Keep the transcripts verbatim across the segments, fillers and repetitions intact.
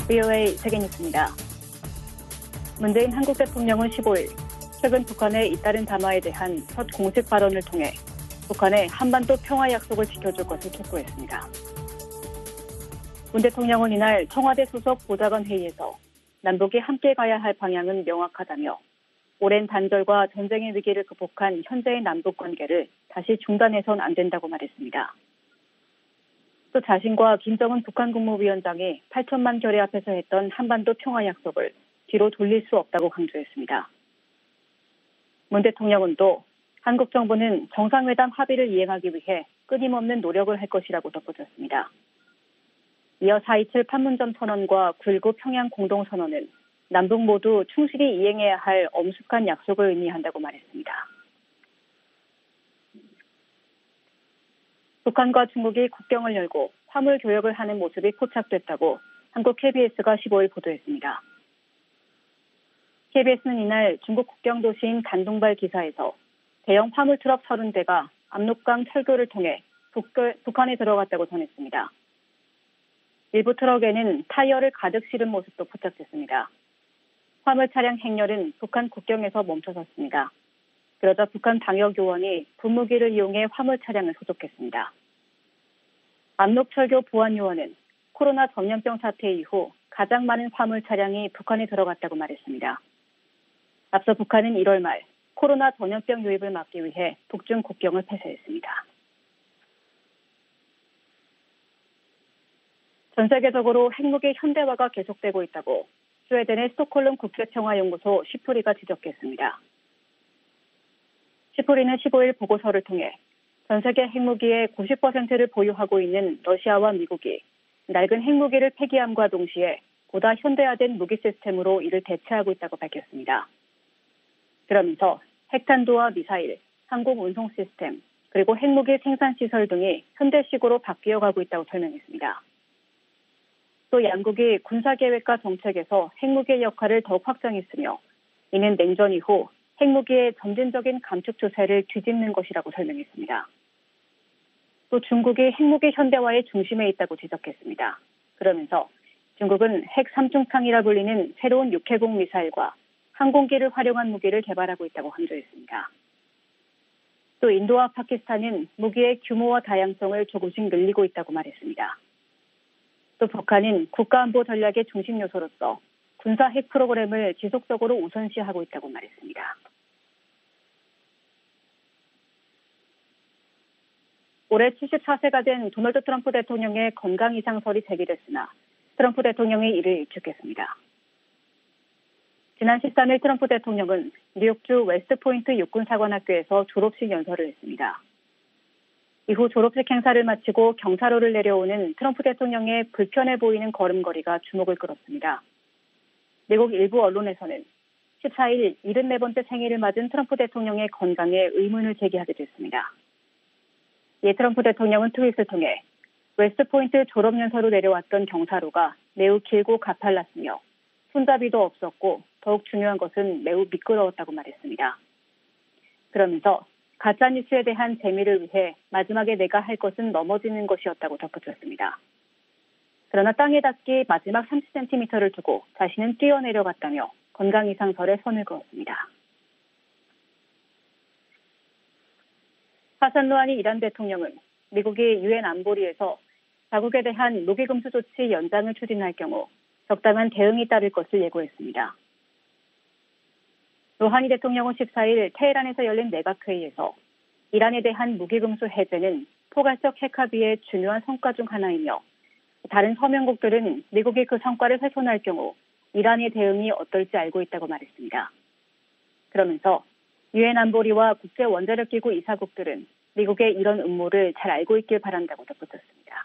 브이오에이 세계뉴스입니다. 문재인 한국 대통령은 십오일 최근 북한의 잇따른 담화에 대한 첫 공식 발언을 통해 북한의 한반도 평화 약속을 지켜줄 것을 촉구했습니다. 문 대통령은 이날 청와대 수석 보좌관 회의에서 남북이 함께 가야 할 방향은 명확하다며 오랜 단절과 전쟁의 위기를 극복한 현재의 남북 관계를 다시 중단해선 안 된다고 말했습니다. 또 자신과 김정은 북한 국무위원장이 팔천만 결의 앞에서 했던 한반도 평화 약속을 뒤로 돌릴 수 없다고 강조했습니다. 문 대통령은 또 한국 정부는 정상회담 합의를 이행하기 위해 끊임없는 노력을 할 것이라고 덧붙였습니다. 이어 사이칠 판문점 선언과 구일구 평양 공동선언은 남북 모두 충실히 이행해야 할 엄숙한 약속을 의미한다고 말했습니다. 북한과 중국이 국경을 열고 화물 교역을 하는 모습이 포착됐다고 한국 케이비에스가 십오일 보도했습니다. 케이비에스는 이날 중국 국경 도시인 단둥발 기사에서 대형 화물 트럭 서른 대가 압록강 철교를 통해 북한에 들어갔다고 전했습니다. 일부 트럭에는 타이어를 가득 실은 모습도 포착됐습니다. 화물 차량 행렬은 북한 국경에서 멈춰섰습니다. 그러자 북한 방역요원이 분무기를 이용해 화물 차량을 소독했습니다. 압록철교 보안요원은 코로나 전염병 사태 이후 가장 많은 화물 차량이 북한에 들어갔다고 말했습니다. 앞서 북한은 일월 말 코로나 전염병 유입을 막기 위해 북중 국경을 폐쇄했습니다. 전 세계적으로 핵무기 현대화가 계속되고 있다고 스웨덴의 스톡홀름 국제평화연구소 시프리가 지적했습니다. 시프리는 십오일 보고서를 통해 전 세계 핵무기의 구십 퍼센트를 보유하고 있는 러시아와 미국이 낡은 핵무기를 폐기함과 동시에 보다 현대화된 무기 시스템으로 이를 대체하고 있다고 밝혔습니다. 그러면서 핵탄두와 미사일, 항공 운송 시스템, 그리고 핵무기 생산 시설 등이 현대식으로 바뀌어가고 있다고 설명했습니다. 또 양국이 군사계획과 정책에서 핵무기의 역할을 더욱 확장했으며 이는 냉전 이후 핵무기의 점진적인 감축 추세를 뒤집는 것이라고 설명했습니다. 또 중국이 핵무기 현대화의 중심에 있다고 지적했습니다. 그러면서 중국은 핵 삼중창이라 불리는 새로운 육해공 미사일과 항공기를 활용한 무기를 개발하고 있다고 강조했습니다. 또 인도와 파키스탄은 무기의 규모와 다양성을 조금씩 늘리고 있다고 말했습니다. 또 북한은 국가안보 전략의 중심 요소로서 군사 핵 프로그램을 지속적으로 우선시하고 있다고 말했습니다. 올해 칠십사 세가 된 도널드 트럼프 대통령의 건강 이상설이 제기됐으나 트럼프 대통령이 이를 일축했습니다. 지난 십삼일 트럼프 대통령은 뉴욕주 웨스트포인트 육군사관학교에서 졸업식 연설을 했습니다. 이후 졸업식 행사를 마치고 경사로를 내려오는 트럼프 대통령의 불편해 보이는 걸음걸이가 주목을 끌었습니다. 미국 일부 언론에서는 십사일 칠십사 번째 생일을 맞은 트럼프 대통령의 건강에 의문을 제기하게 됐습니다. 이에 트럼프 대통령은 트윗을 통해 웨스트포인트 졸업연설로 내려왔던 경사로가 매우 길고 가팔랐으며 손잡이도 없었고 더욱 중요한 것은 매우 미끄러웠다고 말했습니다. 그러면서 가짜뉴스에 대한 재미를 위해 마지막에 내가 할 것은 넘어지는 것이었다고 덧붙였습니다. 그러나 땅에 닿기 마지막 삼십 센티미터를 두고 자신은 뛰어내려갔다며 건강 이상설에 선을 그었습니다. 하산 루하니 이란 대통령은 미국이 유엔 안보리에서 자국에 대한 무기 금수 조치 연장을 추진할 경우 적당한 대응이 따를 것을 예고했습니다. 루하니 대통령은 십사일 테헤란에서 열린 내각회의에서 이란에 대한 무기 금수 해제는 포괄적 핵 합의의 중요한 성과 중 하나이며 다른 서명국들은 미국이 그 성과를 훼손할 경우 이란의 대응이 어떨지 알고 있다고 말했습니다. 그러면서 유엔 안보리와 국제원자력기구 이사국들은 미국의 이런 음모를 잘 알고 있길 바란다고 덧붙였습니다.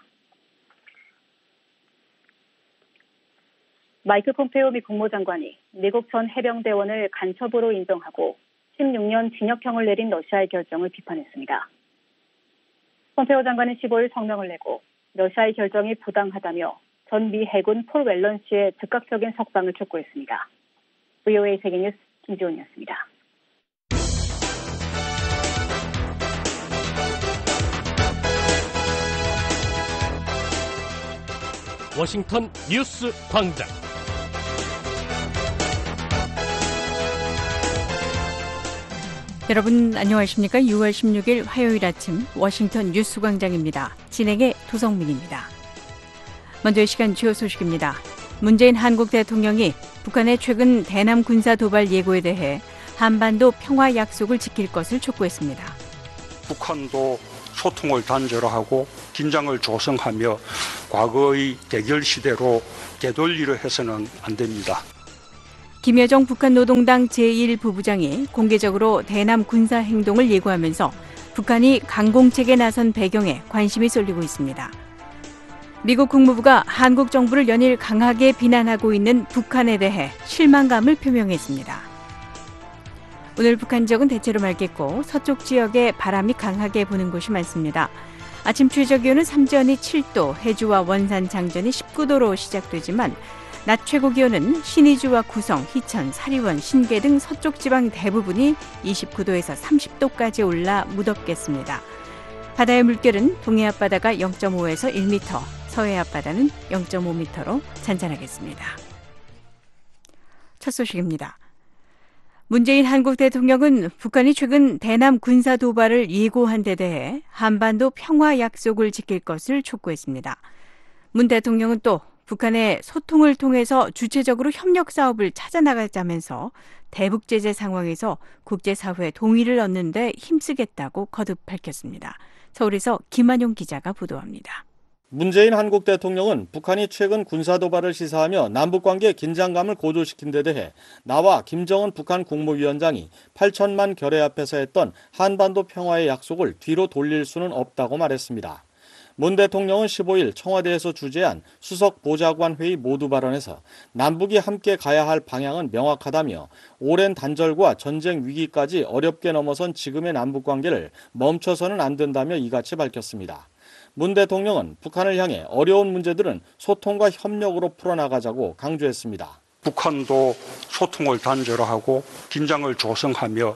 마이크 폼페오 미 국무장관이 미국 전 해병대원을 간첩으로 인정하고 십육년 징역형을 내린 러시아의 결정을 비판했습니다. 폼페오 장관은 십오일 성명을 내고 러시아의 결정이 부당하다며 전 미 해군 폴 웰런 씨의 즉각적인 석방을 촉구했습니다. 브이오에이 세계뉴스 김지훈이었습니다. 워싱턴 뉴스 광장. 여러분 안녕하십니까? 유월 십육일 화요일 아침 워싱턴 뉴스 광장입니다. 진행의 도성민입니다. 먼저 이 시간 주요 소식입니다. 문재인 한국 대통령이 북한의 최근 대남 군사 도발 예고에 대해 한반도 평화 약속을 지킬 것을 촉구했습니다. 북한도 소통을 단절하고 긴장을 조성하며 과거의 대결 시대로 되돌리려 해서는 안 됩니다. 김여정 북한 노동당 제일 부부장이 공개적으로 대남 군사 행동을 예고하면서 북한이 강공책에 나선 배경에 관심이 쏠리고 있습니다. 미국 국무부가 한국 정부를 연일 강하게 비난하고 있는 북한에 대해 실망감을 표명했습니다. 오늘 북한 지역은 대체로 맑겠고 서쪽 지역에 바람이 강하게 부는 곳이 많습니다. 아침 최저 기온은 삼전이 칠도, 해주와 원산, 장전이 십구도로 시작되지만 낮 최고 기온은 신의주와 구성, 희천, 사리원, 신계 등 서쪽 지방 대부분이 이십구도에서 삼십도까지 올라 무덥겠습니다. 바다의 물결은 동해 앞바다가 영점오에서 일 미터, 서해 앞바다는 영점오 미터로 잔잔하겠습니다. 첫 소식입니다. 문재인 한국 대통령은 북한이 최근 대남 군사 도발을 예고한 데 대해 한반도 평화 약속을 지킬 것을 촉구했습니다. 문 대통령은 또 북한의 소통을 통해서 주체적으로 협력 사업을 찾아나가자면서 대북 제재 상황에서 국제사회 동의를 얻는 데 힘쓰겠다고 거듭 밝혔습니다. 서울에서 김한용 기자가 보도합니다. 문재인 한국 대통령은 북한이 최근 군사 도발을 시사하며 남북관계 긴장감을 고조시킨 데 대해 나와 김정은 북한 국무위원장이 팔천만 결의 앞에서 했던 한반도 평화의 약속을 뒤로 돌릴 수는 없다고 말했습니다. 문 대통령은 십오일 청와대에서 주재한 수석 보좌관 회의 모두 발언에서 남북이 함께 가야 할 방향은 명확하다며 오랜 단절과 전쟁 위기까지 어렵게 넘어선 지금의 남북관계를 멈춰서는 안 된다며 이같이 밝혔습니다. 문 대통령은 북한을 향해 어려운 문제들은 소통과 협력으로 풀어나가자고 강조했습니다. 북한도 소통을 단절하고 긴장을 조성하며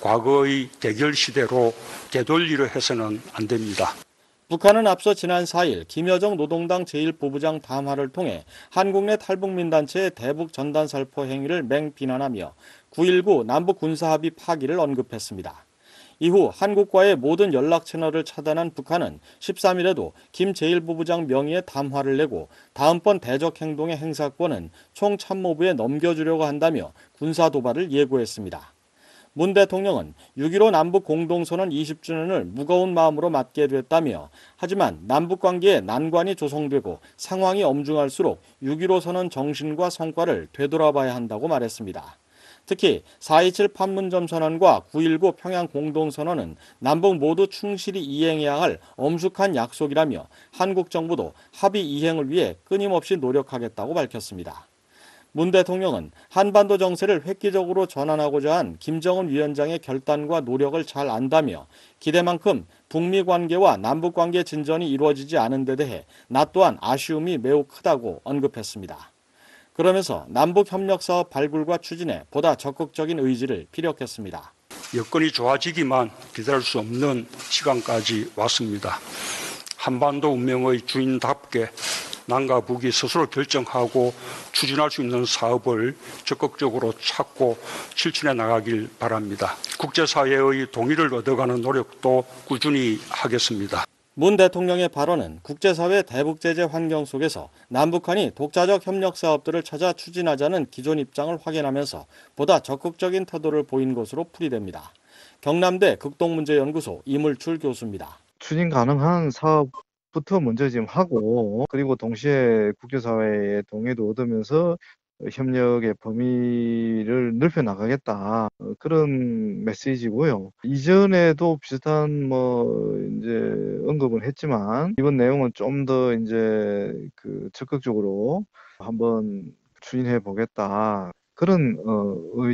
과거의 대결 시대로 되돌리려 해서는 안 됩니다. 북한은 앞서 지난 사일 김여정 노동당 제일 부부장 담화를 통해 한국 내 탈북민단체의 대북 전단 살포 행위를 맹비난하며 구일구 남북 군사합의 파기를 언급했습니다. 이후 한국과의 모든 연락 채널을 차단한 북한은 십삼일에도 김 제일 부부장 명의의 담화를 내고 다음번 대적 행동의 행사권은 총참모부에 넘겨주려고 한다며 군사 도발을 예고했습니다. 문 대통령은 육점일오 남북 공동선언 이십 주년을 무거운 마음으로 맞게 됐다며 하지만 남북관계에 난관이 조성되고 상황이 엄중할수록 육점일오 선언 정신과 성과를 되돌아봐야 한다고 말했습니다. 특히 사 이칠 판문점 선언과 구일구 평양 공동선언은 남북 모두 충실히 이행해야 할 엄숙한 약속이라며 한국 정부도 합의 이행을 위해 끊임없이 노력하겠다고 밝혔습니다. 문 대통령은 한반도 정세를 획기적으로 전환하고자 한 김정은 위원장의 결단과 노력을 잘 안다며 기대만큼 북미 관계와 남북 관계 진전이 이루어지지 않은 데 대해 나 또한 아쉬움이 매우 크다고 언급했습니다. 그러면서 남북 협력 사업 발굴과 추진에 보다 적극적인 의지를 피력했습니다. 여건이 좋아지기만 기다릴 수 없는 시간까지 왔습니다. 한반도 운명의 주인답게 남과 북이 스스로 결정하고 추진할 수 있는 사업을 적극적으로 찾고 실천해 나가길 바랍니다. 국제사회의 동의를 얻어가는 노력도 꾸준히 하겠습니다. 문 대통령의 발언은 국제사회 대북제재 환경 속에서 남북한이 독자적 협력 사업들을 찾아 추진하자는 기존 입장을 확인하면서 보다 적극적인 태도를 보인 것으로 풀이됩니다. 경남대 극동문제연구소 이물출 교수입니다. 추진 가능한 사업 부터 먼저 지금 하고 그리고 동시에 국제사회의 동의도 얻으면서 협력의 범위를 넓혀 나가겠다 그런 메시지고요. 이전에도 비슷한 뭐 이제 언급을 했지만 이번 내용은 좀 더 이제 그 적극적으로 한번 추진해 보겠다 그런 어,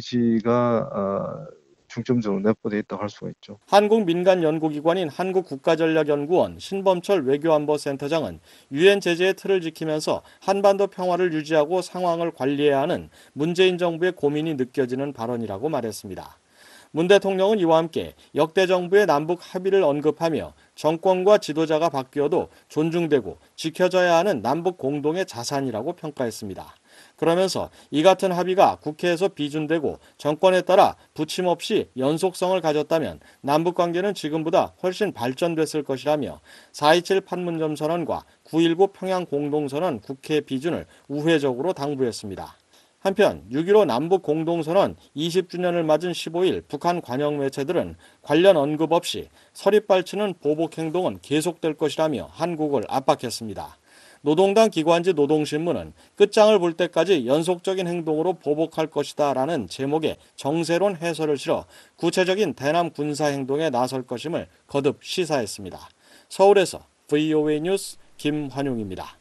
의지가 어, 중점적으로 내포되어 있다고 할 수가 있죠. 한국 민간 연구기관인 한국국가전략연구원 신범철 외교안보센터장은 유엔 제재의 틀을 지키면서 한반도 평화를 유지하고 상황을 관리해야 하는 문재인 정부의 고민이 느껴지는 발언이라고 말했습니다. 문 대통령은 이와 함께 역대 정부의 남북 합의를 언급하며 정권과 지도자가 바뀌어도 존중되고 지켜져야 하는 남북 공동의 자산이라고 평가했습니다. 그러면서 이 같은 합의가 국회에서 비준되고 정권에 따라 부침없이 연속성을 가졌다면 남북관계는 지금보다 훨씬 발전됐을 것이라며 사 이칠 판문점 선언과 구 일구 평양 공동선언 국회 비준을 우회적으로 당부했습니다. 한편 육 일오 남북 공동선언 이십 주년을 맞은 십오 일 북한 관영 매체들은 관련 언급 없이 서립발치는 보복 행동은 계속될 것이라며 한국을 압박했습니다. 노동당 기관지 노동신문은 끝장을 볼 때까지 연속적인 행동으로 보복할 것이다 라는 제목의 정세론 해설을 실어 구체적인 대남 군사행동에 나설 것임을 거듭 시사했습니다. 서울에서 브이오에이 뉴스 김환용입니다.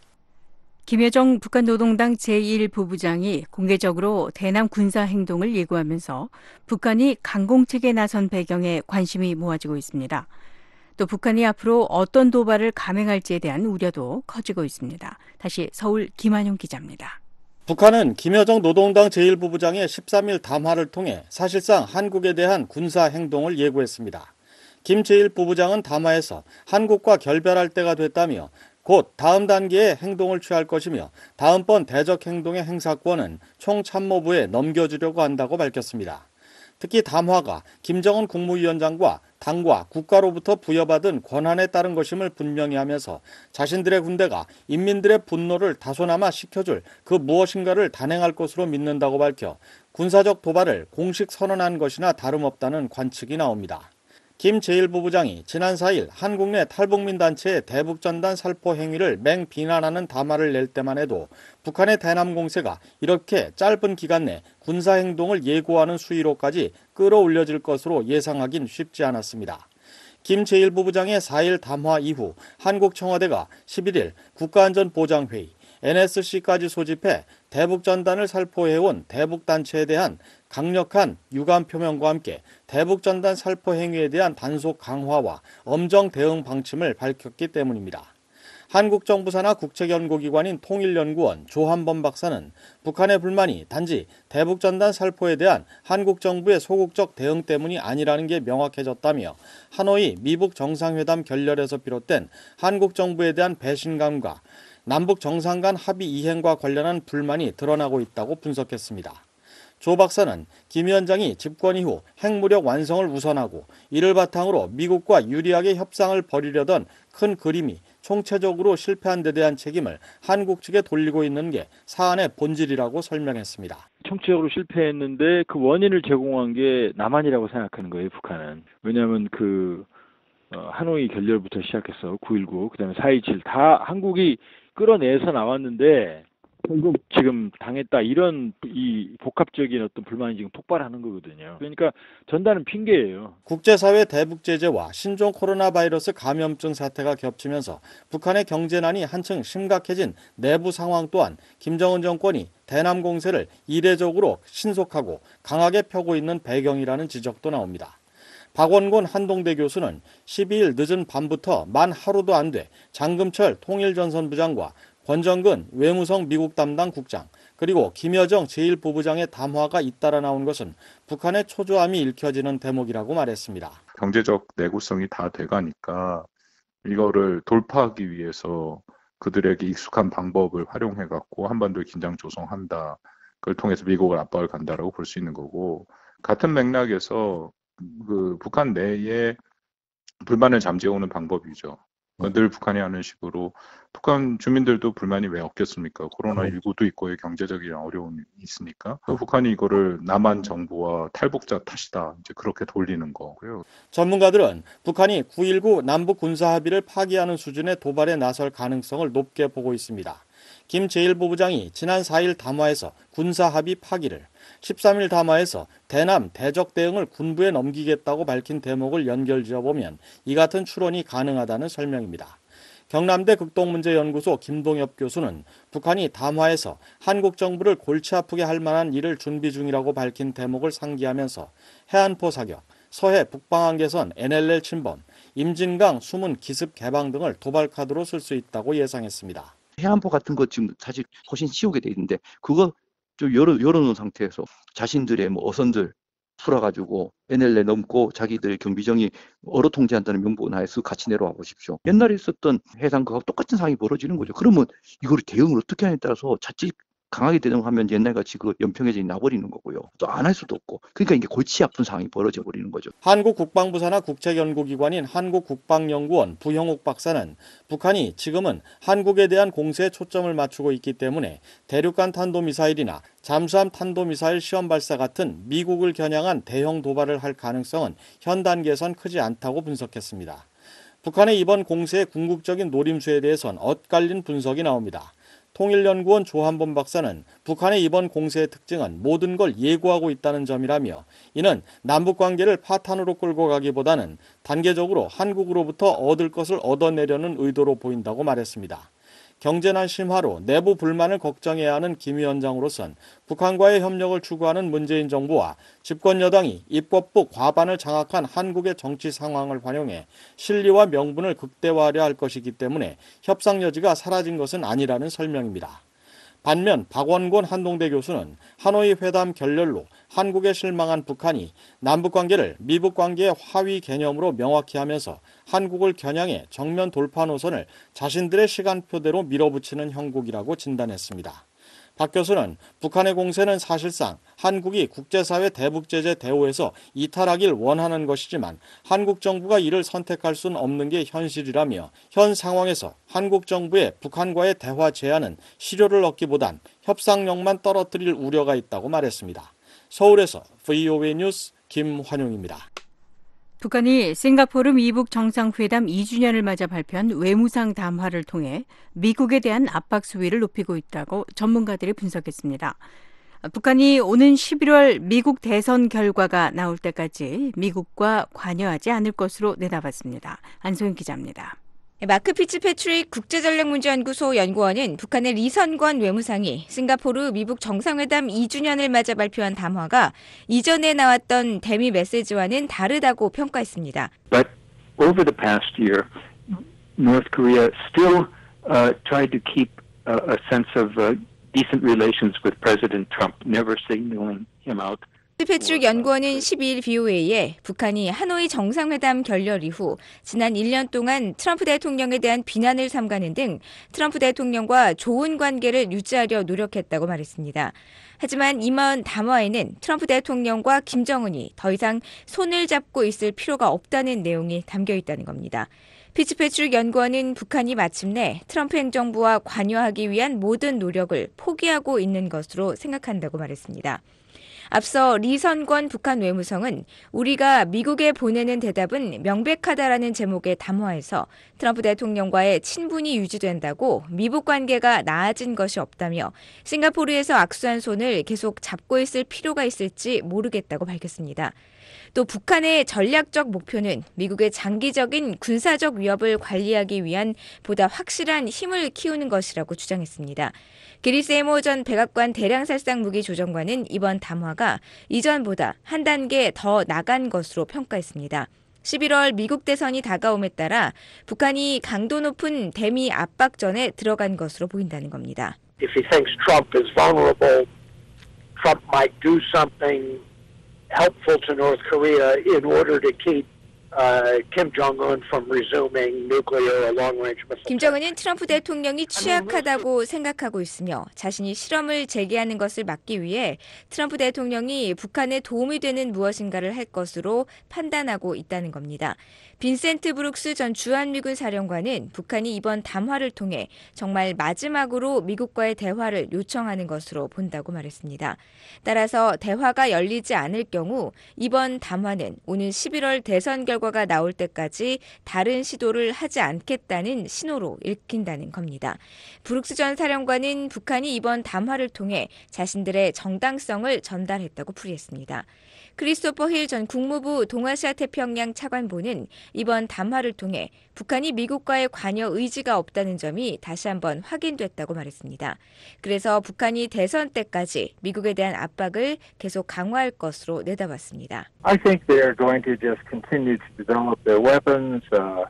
김여정 북한 노동당 제일 부부장이 공개적으로 대남 군사행동을 예고하면서 북한이 강공책에 나선 배경에 관심이 모아지고 있습니다. 또 북한이 앞으로 어떤 도발을 감행할지에 대한 우려도 커지고 있습니다. 다시 서울 김한용 기자입니다. 북한은 김여정 노동당 제일 부부장의 십삼 일 담화를 통해 사실상 한국에 대한 군사행동을 예고했습니다. 김 제일 부부장은 담화에서 한국과 결별할 때가 됐다며 곧 다음 단계의 행동을 취할 것이며 다음번 대적 행동의 행사권은 총참모부에 넘겨주려고 한다고 밝혔습니다. 특히 담화가 김정은 국무위원장과 당과 국가로부터 부여받은 권한에 따른 것임을 분명히 하면서 자신들의 군대가 인민들의 분노를 다소나마 식혀줄 그 무엇인가를 단행할 것으로 믿는다고 밝혀 군사적 도발을 공식 선언한 것이나 다름없다는 관측이 나옵니다. 김 제일 부부장이 지난 사 일 한국 내 탈북민 단체의 대북전단 살포 행위를 맹비난하는 담화를 낼 때만 해도 북한의 대남 공세가 이렇게 짧은 기간 내 군사행동을 예고하는 수위로까지 끌어올려질 것으로 예상하긴 쉽지 않았습니다. 김 제일 부부장의 사 일 담화 이후 한국 청와대가 십일 일 국가안전보장회의, 엔에스씨까지 소집해 대북전단을 살포해온 대북단체에 대한 강력한 유감 표명과 함께 대북전단 살포 행위에 대한 단속 강화와 엄정 대응 방침을 밝혔기 때문입니다. 한국 정부 산하 국책연구기관인 통일연구원 조한범 박사는 북한의 불만이 단지 대북전단 살포에 대한 한국 정부의 소극적 대응 때문이 아니라는 게 명확해졌다며 하노이 미북 정상회담 결렬에서 비롯된 한국 정부에 대한 배신감과 남북 정상 간 합의 이행과 관련한 불만이 드러나고 있다고 분석했습니다. 조 박사는 김 위원장이 집권 이후 핵무력 완성을 우선하고 이를 바탕으로 미국과 유리하게 협상을 벌이려던 큰 그림이 총체적으로 실패한 데 대한 책임을 한국 측에 돌리고 있는 게 사안의 본질이라고 설명했습니다. 총체적으로 실패했는데 그 원인을 제공한 게 남한이라고 생각하는 거예요, 북한은. 왜냐하면 그 어, 하노이 결렬부터 시작해서 구 일구, 그다음에 사 이칠 다 한국이 끌어내서 나왔는데 결국 지금 당했다 이런 이 복합적인 어떤 불만이 지금 폭발하는 거거든요. 그러니까 전단은 핑계예요. 국제사회 대북 제재와 신종 코로나 바이러스 감염증 사태가 겹치면서 북한의 경제난이 한층 심각해진 내부 상황 또한 김정은 정권이 대남 공세를 이례적으로 신속하고 강하게 펴고 있는 배경이라는 지적도 나옵니다. 박원곤 한동대 교수는 십이 일 늦은 밤부터 만 하루도 안 돼 장금철 통일전선부장과 권정근 외무성 미국 담당 국장 그리고 김여정 제일 부부장의 담화가 잇따라 나온 것은 북한의 초조함이 읽혀지는 대목이라고 말했습니다. 경제적 내구성이 다 돼가니까 이거를 돌파하기 위해서 그들에게 익숙한 방법을 활용해갖고 한반도에 긴장 조성한다. 그걸 통해서 미국을 압박을 간다라고 볼 수 있는 거고 같은 맥락에서 그 북한 내에 불만을 잠재우는 방법이죠. 늘 북한이 하는 식으로 북한 주민들도 불만이 왜 없겠습니까? 코로나십구도 있고 경제적인 어려움이 있으니까 북한이 이거를 남한 정부와 탈북자 탓이다 이제 그렇게 돌리는 거고요. 전문가들은 북한이 구 일구 남북 군사 합의를 파기하는 수준의 도발에 나설 가능성을 높게 보고 있습니다. 김 제일 부부장이 지난 사 일 담화에서 군사 합의 파기를, 십삼 일 담화에서 대남 대적 대응을 군부에 넘기겠다고 밝힌 대목을 연결지어보면 이 같은 추론이 가능하다는 설명입니다. 경남대 극동문제연구소 김동엽 교수는 북한이 담화에서 한국 정부를 골치 아프게 할 만한 일을 준비 중이라고 밝힌 대목을 상기하면서 해안포 사격, 서해 북방한 개선 엔엘엘 침범, 임진강 수문 기습 개방 등을 도발 카드로 쓸 수 있다고 예상했습니다. 해안포 같은 거 지금 사실 훨씬 씌우게 돼 있는데 그거 좀 열어, 열어놓은 상태에서 자신들의 뭐 어선들 풀어가지고 엔엘에 넘고 자기들 경비정이 어로 통제한다는 명분 하에서 같이 내려와 보십시오. 옛날에 있었던 해상 그하고 똑같은 상황이 벌어지는 거죠. 그러면 이걸 대응을 어떻게 하냐에 따라서 자칫 강하게 대응하면 옛날같이 그 연평해전이 나버리는 거고요. 또 안 할 수도 없고. 그러니까 이게 골치 아픈 상황이 벌어져 버리는 거죠. 한국 국방부 산하 국책연구기관인 한국국방연구원 부형욱 박사는 북한이 지금은 한국에 대한 공세에 초점을 맞추고 있기 때문에 대륙간 탄도미사일이나 잠수함 탄도미사일 시험 발사 같은 미국을 겨냥한 대형 도발을 할 가능성은 현 단계에선 크지 않다고 분석했습니다. 북한의 이번 공세의 궁극적인 노림수에 대해선 엇갈린 분석이 나옵니다. 통일연구원 조한범 박사는 북한의 이번 공세의 특징은 모든 걸 예고하고 있다는 점이라며 이는 남북관계를 파탄으로 끌고 가기보다는 단계적으로 한국으로부터 얻을 것을 얻어내려는 의도로 보인다고 말했습니다. 경제난 심화로 내부 불만을 걱정해야 하는 김 위원장으로선 북한과의 협력을 추구하는 문재인 정부와 집권 여당이 입법부 과반을 장악한 한국의 정치 상황을 활용해 실리와 명분을 극대화하려 할 것이기 때문에 협상 여지가 사라진 것은 아니라는 설명입니다. 반면 박원곤 한동대 교수는 하노이 회담 결렬로 한국에 실망한 북한이 남북관계를 미북관계의 하위 개념으로 명확히 하면서 한국을 겨냥해 정면 돌파 노선을 자신들의 시간표대로 밀어붙이는 형국이라고 진단했습니다. 박 교수는 북한의 공세는 사실상 한국이 국제사회 대북제재 대우에서 이탈하길 원하는 것이지만 한국 정부가 이를 선택할 수는 없는 게 현실이라며 현 상황에서 한국 정부의 북한과의 대화 제안은 실효를 얻기보단 협상력만 떨어뜨릴 우려가 있다고 말했습니다. 서울에서 브이오에이 뉴스 김환용입니다. 북한이 싱가포르 미북 정상회담 이 주년을 맞아 발표한 외무상 담화를 통해 미국에 대한 압박 수위를 높이고 있다고 전문가들이 분석했습니다. 북한이 오는 십일월 미국 대선 결과가 나올 때까지 미국과 관여하지 않을 것으로 내다봤습니다. 안소영 기자입니다. 마크 피츠패트릭 국제전략문제연구소 연구원은 북한의 리선권 외무상이 싱가포르 미북 정상회담 이 주년을 맞아 발표한 담화가 이전에 나왔던 대미 메시지와는 다르다고 평가했습니다. But over the past year, North Korea still uh, tried to keep a, a sense of uh, decent relations with President Trump, never signaling him out. 패트릭 연구원은 십이일 브이오에이에 북한이 하노이 정상회담 결렬 이후 지난 일 년 동안 트럼프 대통령에 대한 비난을 삼가는 등 트럼프 대통령과 좋은 관계를 유지하려 노력했다고 말했습니다. 하지만 이번 담화에는 트럼프 대통령과 김정은이 더 이상 손을 잡고 있을 필요가 없다는 내용이 담겨 있다는 겁니다. 피츠패트릭 연구원은 북한이 마침내 트럼프 행정부와 관여하기 위한 모든 노력을 포기하고 있는 것으로 생각한다고 말했습니다. 앞서 리선권 북한 외무성은 우리가 미국에 보내는 대답은 명백하다라는 제목의 담화에서 트럼프 대통령과의 친분이 유지된다고 미북 관계가 나아진 것이 없다며 싱가포르에서 악수한 손을 계속 잡고 있을 필요가 있을지 모르겠다고 밝혔습니다. 또 북한의 전략적 목표는 미국의 장기적인 군사적 위협을 관리하기 위한 보다 확실한 힘을 키우는 것이라고 주장했습니다. 게리 세이모 전 백악관 대량살상 무기 조정관은 이번 담화가 이전보다 한 단계 더 나간 것으로 평가했습니다. 십일월 미국 대선이 다가옴에 따라 북한이 강도 높은 대미 압박전에 들어간 것으로 보인다는 겁니다. If he thinks Trump is vulnerable, Trump might do something helpful to North Korea in order to keep uh, Kim Jong-un from resuming nuclear or long-range missile. 김정은은 트럼프 대통령이 취약하다고 생각하고 있으며 자신이 실험을 재개하는 것을 막기 위해 트럼프 대통령이 북한에 도움이 되는 무엇인가를 할 것으로 판단하고 있다는 겁니다. 빈센트 브룩스 전 주한미군 사령관은 북한이 이번 담화를 통해 정말 마지막으로 미국과의 대화를 요청하는 것으로 본다고 말했습니다. 따라서 대화가 열리지 않을 경우 이번 담화는 오는 십일월 대선 결과가 나올 때까지 다른 시도를 하지 않겠다는 신호로 읽힌다는 겁니다. 브룩스 전 사령관은 북한이 이번 담화를 통해 자신들의 정당성을 전달했다고 풀이했습니다. 크리스토퍼 힐 전 국무부 동아시아 태평양 차관보는 이번 담화를 통해 북한이 미국과의 관여 의지가 없다는 점이 다시 한번 확인됐다고 말했습니다. 그래서 북한이 대선 때까지 미국에 대한 압박을 계속 강화할 것으로 내다봤습니다. I think they are going to just continue to develop their weapons, uh,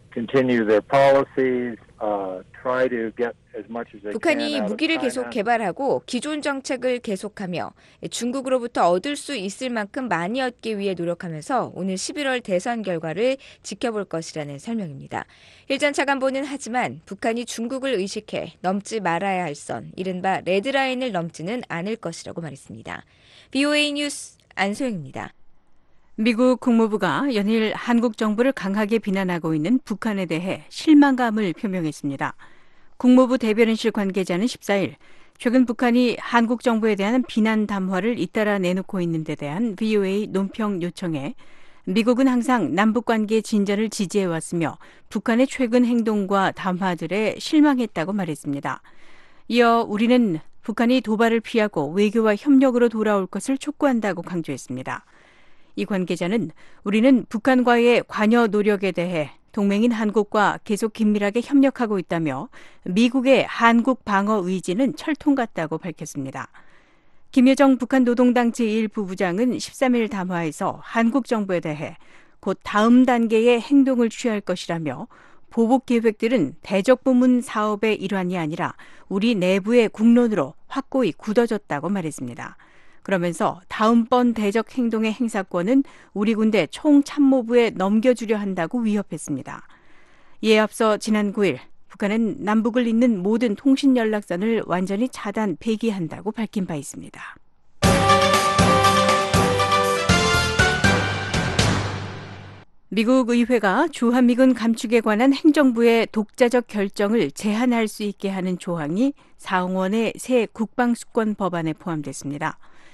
continue their policies, uh, try to get as much as they can 북한이 out of 무기를 China. 계속 개발하고 기존 정책을 계속하며 중국으로부터 얻을 수 있을 만큼 많이 얻기 위해 노력하면서 오늘 십일월 대선 결과를 지켜볼 것이라는 설명입니다. 일전 차관보는 하지만 북한이 중국을 의식해 넘지 말아야 할 선, 이른바 레드라인을 넘지는 않을 것이라고 말했습니다. 비오에이 뉴스 안소영입니다. 미국 국무부가 연일 한국 정부를 강하게 비난하고 있는 북한에 대해 실망감을 표명했습니다. 국무부 대변인실 관계자는 십사일 최근 북한이 한국 정부에 대한 비난 담화를 잇따라 내놓고 있는 데 대한 비오에이 논평 요청에 미국은 항상 남북관계 진전을 지지해왔으며 북한의 최근 행동과 담화들에 실망했다고 말했습니다. 이어 우리는 북한이 도발을 피하고 외교와 협력으로 돌아올 것을 촉구한다고 강조했습니다. 이 관계자는 우리는 북한과의 관여 노력에 대해 동맹인 한국과 계속 긴밀하게 협력하고 있다며 미국의 한국 방어 의지는 철통 같다고 밝혔습니다. 김여정 북한 노동당 제일 부부장은 십삼일 담화에서 한국 정부에 대해 곧 다음 단계의 행동을 취할 것이라며 보복 계획들은 대적 부문 사업의 일환이 아니라 우리 내부의 국론으로 확고히 굳어졌다고 말했습니다. 그러면서 다음번 대적 행동의 행사권은 우리 군대 총참모부에 넘겨주려 한다고 위협했습니다. 이에 앞서 지난 구일 북한은 남북을 잇는 모든 통신 연락선을 완전히 차단, 폐기한다고 밝힌 바 있습니다. 미국 의회가 주한미군 감축에 관한 행정부의 독자적 결정을 제한할 수 있게 하는 조항이 상원의 새 국방수권 법안에 포함됐습니다.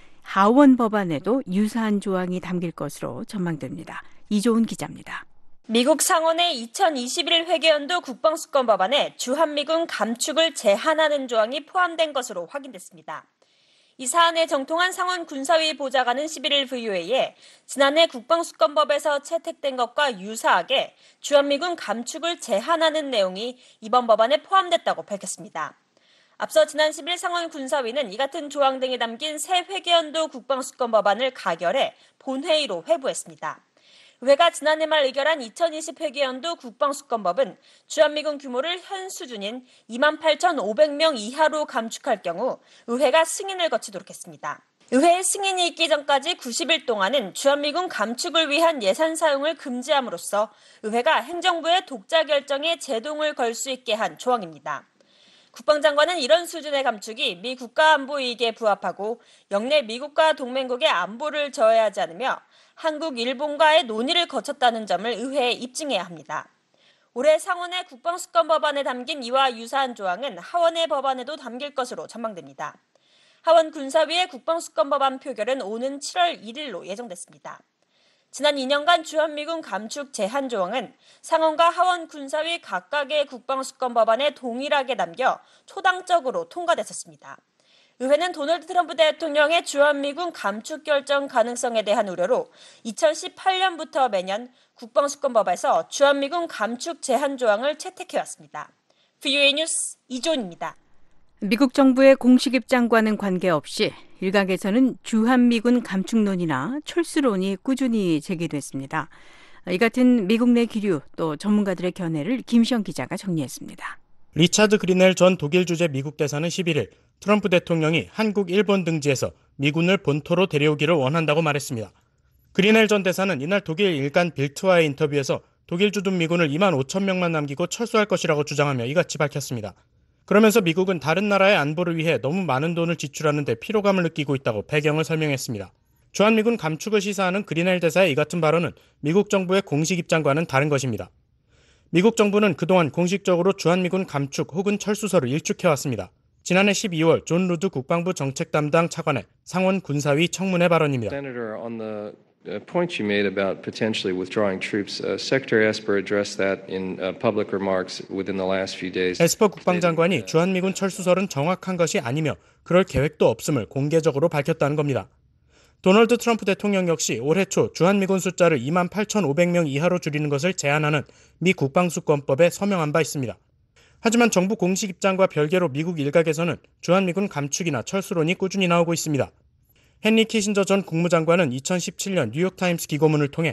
하원 법안에도 유사한 조항이 담길 것으로 전망됩니다. 이조은 기자입니다. 미국 상원의 이천이십일 회계연도 국방수권 법안에 주한미군 감축을 제한하는 조항이 포함된 것으로 확인됐습니다. 이 사안에 정통한 상원 군사위 보좌관은 십일일 브이오에이에 지난해 국방수권법에서 채택된 것과 유사하게 주한미군 감축을 제한하는 내용이 이번 법안에 포함됐다고 밝혔습니다. 앞서 지난 십일 상원 군사위는 이 같은 조항 등이 담긴 새 회계연도 국방수권 법안을 가결해 본회의로 회부했습니다. 의회가 지난해 말 의결한 이천이십 회계연도 국방수권법은 주한미군 규모를 현 수준인 이만 팔천오백 명 이하로 감축할 경우 의회가 승인을 거치도록 했습니다. 의회의 승인이 있기 전까지 구십 일 동안은 주한미군 감축을 위한 예산 사용을 금지함으로써 의회가 행정부의 독자 결정에 제동을 걸 수 있게 한 조항입니다. 국방장관은 이런 수준의 감축이 미 국가안보 이익에 부합하고 영내 미국과 동맹국의 안보를 저해하지 않으며 한국, 일본과의 논의를 거쳤다는 점을 의회에 입증해야 합니다. 올해 상원의 국방수권 법안에 담긴 이와 유사한 조항은 하원의 법안에도 담길 것으로 전망됩니다. 하원 군사위의 국방수권 법안 표결은 오는 칠월 일일로 예정됐습니다. 지난 이 년간 주한미군 감축 제한 조항은 상원과 하원 군사위 각각의 국방수권 법안에 동일하게 담겨 초당적으로 통과됐었습니다. 의회는 도널드 트럼프 대통령의 주한미군 감축 결정 가능성에 대한 우려로 이천십팔 년부터 매년 국방수권법에서 주한미군 감축 제한 조항을 채택해왔습니다. 브이오에이 뉴스 이조은입니다. 미국 정부의 공식 입장과는 관계없이 일각에서는 주한미군 감축론이나 철수론이 꾸준히 제기됐습니다. 이 같은 미국 내 기류 또 전문가들의 견해를 김시영 기자가 정리했습니다. 리차드 그리넬 전 독일 주재 미국 대사는 십일일 트럼프 대통령이 한국, 일본 등지에서 미군을 본토로 데려오기를 원한다고 말했습니다. 그리넬 전 대사는 이날 독일 일간 빌트와의 인터뷰에서 독일 주둔 미군을 이만 오천 명만 남기고 철수할 것이라고 주장하며 이같이 밝혔습니다. 그러면서 미국은 다른 나라의 안보를 위해 너무 많은 돈을 지출하는 데 피로감을 느끼고 있다고 배경을 설명했습니다. 주한미군 감축을 시사하는 그리넬 대사의 이 같은 발언은 미국 정부의 공식 입장과는 다른 것입니다. 미국 정부는 그동안 공식적으로 주한미군 감축 혹은 철수설을 일축해왔습니다. 지난해 십이월 존 루드 국방부 정책 담당 차관의 상원 군사위 청문회 발언입니다. Senator, on the point you made about potentially withdrawing troops, uh, Secretary Esper addressed that in uh, public remarks within the last few days. 에스퍼 국방장관이 주한미군 철수설은 정확한 것이 아니며 그럴 계획도 없음을 공개적으로 밝혔다는 겁니다. 도널드 트럼프 대통령 역시 올해 초 주한미군 숫자를 이만 팔천오백 명 이하로 줄이는 것을 제한하는 미 국방수권법에 서명한 바 있습니다. 하지만 정부 공식 입장과 별개로 미국 일각에서는 주한미군 감축이나 철수론이 꾸준히 나오고 있습니다. 헨리 키신저 전 국무장관은 이천십칠 년 뉴욕타임스 기고문을 통해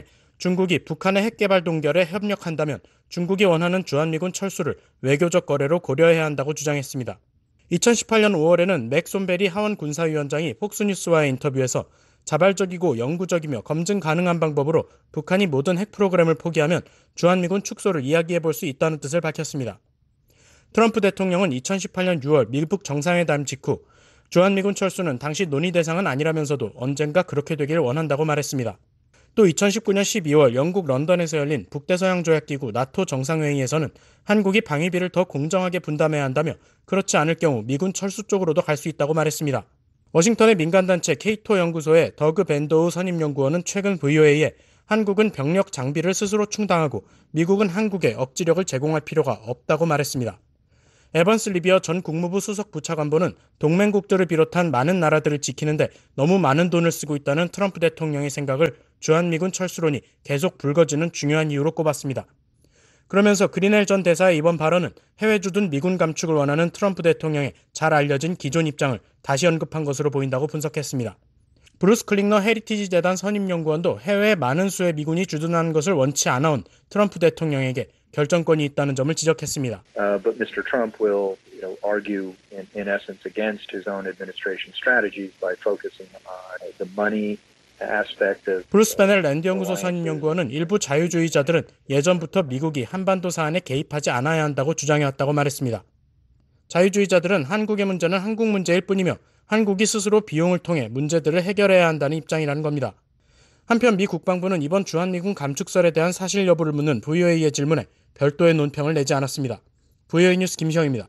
중국이 북한의 핵개발 동결에 협력한다면 중국이 원하는 주한미군 철수를 외교적 거래로 고려해야 한다고 주장했습니다. 이천십팔 년 오월에는 맥손베리 하원 군사위원장이 폭스뉴스와의 인터뷰에서 자발적이고 영구적이며 검증 가능한 방법으로 북한이 모든 핵 프로그램을 포기하면 주한미군 축소를 이야기해 볼 수 있다는 뜻을 밝혔습니다. 트럼프 대통령은 이천십팔 년 유월 미북 정상회담 직후 주한미군 철수는 당시 논의 대상은 아니라면서도 언젠가 그렇게 되길 원한다고 말했습니다. 또 이천십구 년 십이월 영국 런던에서 열린 북대서양조약기구 나토 정상회의에서는 한국이 방위비를 더 공정하게 분담해야 한다며 그렇지 않을 경우 미군 철수 쪽으로도 갈 수 있다고 말했습니다. 워싱턴의 민간단체 케이토 연구소의 더그 밴도우 선임연구원은 최근 브이오에이에 한국은 병력 장비를 스스로 충당하고 미국은 한국에 억지력을 제공할 필요가 없다고 말했습니다. 에번스 리비어 전 국무부 수석 부차관보는 동맹국들을 비롯한 많은 나라들을 지키는데 너무 많은 돈을 쓰고 있다는 트럼프 대통령의 생각을 주한미군 철수론이 계속 불거지는 중요한 이유로 꼽았습니다. 그러면서 그리넬 전 대사의 이번 발언은 해외 주둔 미군 감축을 원하는 트럼프 대통령의 잘 알려진 기존 입장을 다시 언급한 것으로 보인다고 분석했습니다. 브루스 클링너 헤리티지 재단 선임연구원도 해외에 많은 수의 미군이 주둔하는 것을 원치 않아온 트럼프 대통령에게 결정권이 있다는 점을 지적했습니다. Uh, but Mister Trump will, you know, argue in, in essence against his own administration strategies by focusing on the money aspect of. 브루스 베넬 랜드 연구소 선임 연구원은 일부 자유주의자들은 예전부터 미국이 한반도 사안에 개입하지 않아야 한다고 주장해왔다고 말했습니다. 자유주의자들은 한국의 문제는 한국 문제일 뿐이며 한국이 스스로 비용을 통해 문제들을 해결해야 한다는 입장이라는 겁니다. 한편 미 국방부는 이번 주한미군 감축설에 대한 사실 여부를 묻는 브이오에이의 질문에 별도의 논평을 내지 않았습니다. 브이오에이 뉴스 김시영입니다.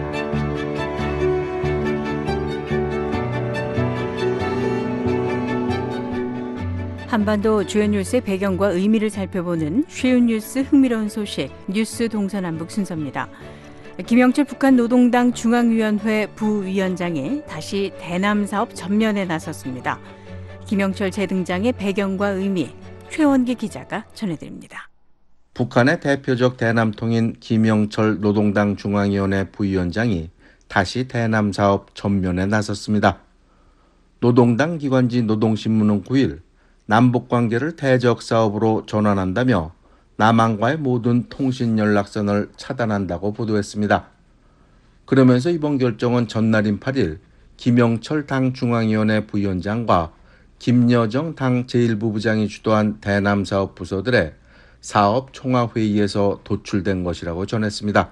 한반도 주요 뉴스의 배경과 의미를 살펴보는 쉬운 뉴스 흥미로운 소식 뉴스 동서남북 순서입니다. 김영철 북한 노동당 중앙위원회 부위원장이 다시 대남 사업 전면에 나섰습니다. 김영철 재등장의 배경과 의미 최원기 기자가 전해드립니다. 북한의 대표적 대남통인 김영철 노동당 중앙위원회 부위원장이 다시 대남 사업 전면에 나섰습니다. 노동당 기관지 노동신문은 구 일 남북관계를 대적 사업으로 전환한다며 남한과의 모든 통신 연락선을 차단한다고 보도했습니다. 그러면서 이번 결정은 전날인 팔 일 김영철 당 중앙위원회 부위원장과 김여정 당 제일 부부장이 주도한 대남 사업 부서들의 사업 총화회의에서 도출된 것이라고 전했습니다.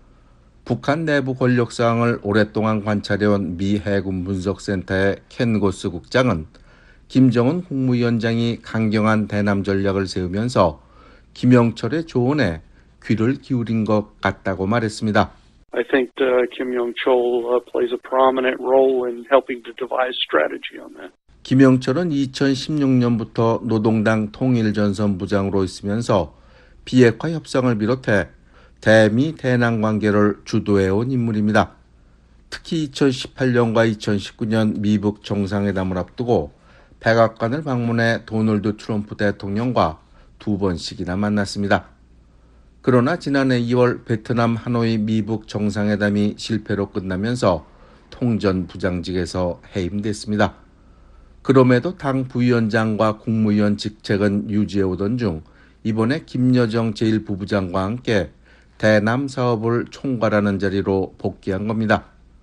북한 내부 권력 사항을 오랫동안 관찰해온 미 해군 분석센터의 켄 고스 국장은 김정은 국무위원장이 강경한 대남 전략을 세우면서 김영철의 조언에 귀를 기울인 것 같다고 말했습니다. I think uh, Kim Yong-chol uh, plays a prominent role in helping to devise strategy on that. 김영철은 이천십육 년부터 노동당 통일전선부장으로 있으면서 비핵화 협상을 비롯해 대미 대남 관계를 주도해온 인물입니다. 특히 이천십팔 년과 이천십구 년 미북 정상회담을 앞두고 백악관을 방문해 도널드 트럼프 대통령과 두 번씩이나 만났습니다. 그러나 지난해 이월 베트남 하노이 미북 정상회담이 실패로 끝나면서 통전 부장직에서 해임됐습니다. 그럼에도 당 부위원장과 국무위원 직책은 유지해오던 중 이번에 김여정 제일 부부장과 함께 대남 사업을 총괄하는 자리로 복귀한 겁니다.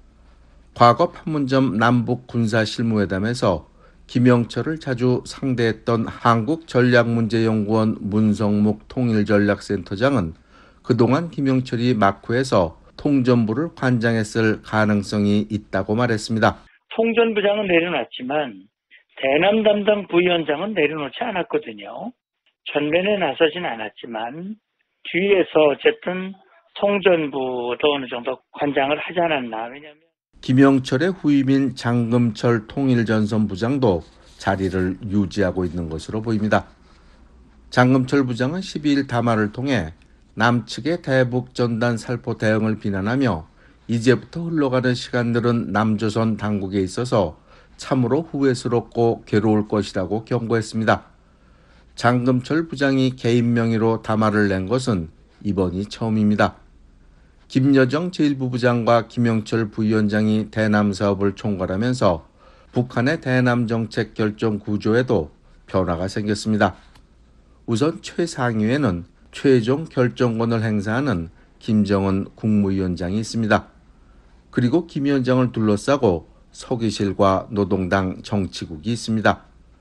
과거 판문점 남북 군사실무회담에서 김영철을 자주 상대했던 한국전략문제연구원 문성묵 통일전략센터장은 그동안 김영철이 막후에서 통전부를 관장했을 가능성이 있다고 말했습니다. 통전부장은 내려놨지만 대남 담당 부위원장은 내려놓지 않았거든요. 전면에 나서진 않았지만 뒤에서 어쨌든 통전부도 어느 정도 관장을 하지 않았나. 왜냐하면 김영철의 후임인 장금철 통일전선부장도 자리를 유지하고 있는 것으로 보입니다. 장금철 부장은 십이 일 담화를 통해 남측의 대북 전단 살포 대응을 비난하며 이제부터 흘러가는 시간들은 남조선 당국에 있어서 참으로 후회스럽고 괴로울 것이라고 경고했습니다. 장금철 부장이 개인 명의로 담화를 낸 것은 이번이 처음입니다. 김여정 제일 부부장과 김영철 부위원장이 대남 사업을 총괄하면서 북한의 대남 정책 결정 구조에도 변화가 생겼습니다. 우선 최상위에는 최종 결정권을 행사하는 김정은 국무위원장이 있습니다. 그리고 김 위원장을 둘러싸고 서기실과 노동당 정치국이 있습니다.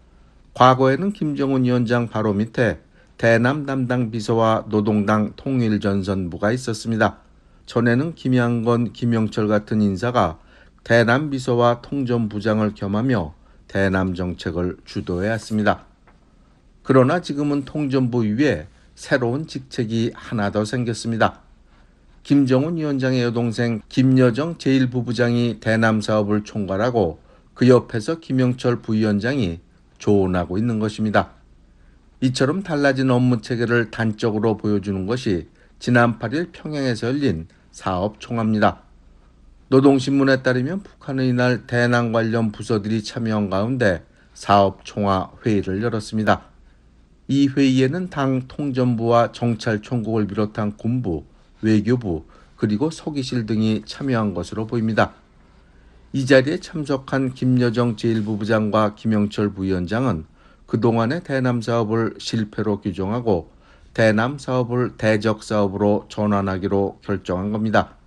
과거에는 김정은 위원장 바로 밑에 대남 담당 비서와 노동당 통일전선부가 있었습니다. 전에는 김양건, 김영철 같은 인사가 대남 비서와 통전부장을 겸하며 대남 정책을 주도해왔습니다. 그러나 지금은 통전부 위에 새로운 직책이 하나 더 생겼습니다. 김정은 위원장의 여동생 김여정 제일 부부장이 대남 사업을 총괄하고 그 옆에서 김영철 부위원장이 조언하고 있는 것입니다. 이처럼 달라진 업무 체계를 단적으로 보여주는 것이 지난 팔 일 평양에서 열린 사업 총화입니다. 노동신문에 따르면 북한은 이날 대남 관련 부서들이 참여한 가운데 사업 총화 회의를 열었습니다. 이 회의에는 당 통전부와 정찰총국을 비롯한 군부, 외교부, 그리고 서기실 등이 참여한 것으로 보입니다. 이 자리에 참석한 김여정 제일 부부장과 김영철 부위원장은 그동안의 대남 사업을 실패로 규정하고 대남 사업을 대적 사업으로 전환하기로 결정한 겁니다.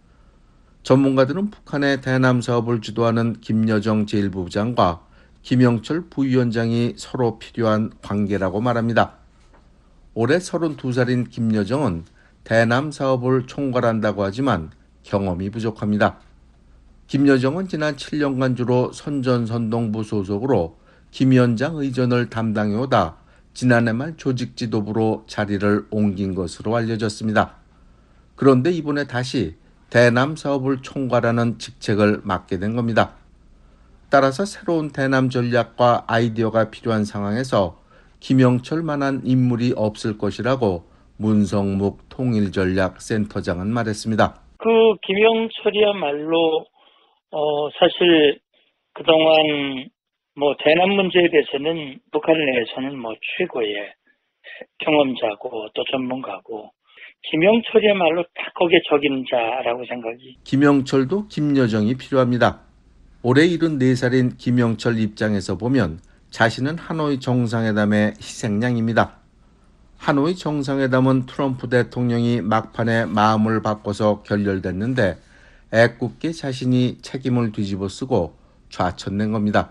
전문가들은 북한의 대남 사업을 주도하는 김여정 제일 부부장과 김영철 부위원장이 서로 필요한 관계라고 말합니다. 올해 서른두 살인 김여정은 대남 사업을 총괄한다고 하지만 경험이 부족합니다. 김여정은 지난 칠 년간 주로 선전선동부 소속으로 김 위원장 의전을 담당해오다 지난해 말 조직 지도부로 자리를 옮긴 것으로 알려졌습니다. 그런데 이번에 다시 대남 사업을 총괄하는 직책을 맡게 된 겁니다. 따라서 새로운 대남 전략과 아이디어가 필요한 상황에서 김영철만한 인물이 없을 것이라고 문성묵 통일전략센터장은 말했습니다. 그 김영철이야말로 어, 사실 그동안 뭐 대남 문제에 대해서는 북한 내에서는 뭐 최고의 경험자고 또 전문가고 김영철이야말로 딱 거기에 적임자라고 생각이. 김영철도 김여정이 필요합니다. 올해 일흔네 살인 김영철 입장에서 보면 자신은 하노이 정상회담의 희생양입니다. 하노이 정상회담은 트럼프 대통령이 막판에 마음을 바꿔서 결렬됐는데 애꿎게 자신이 책임을 뒤집어 쓰고 좌천된 겁니다.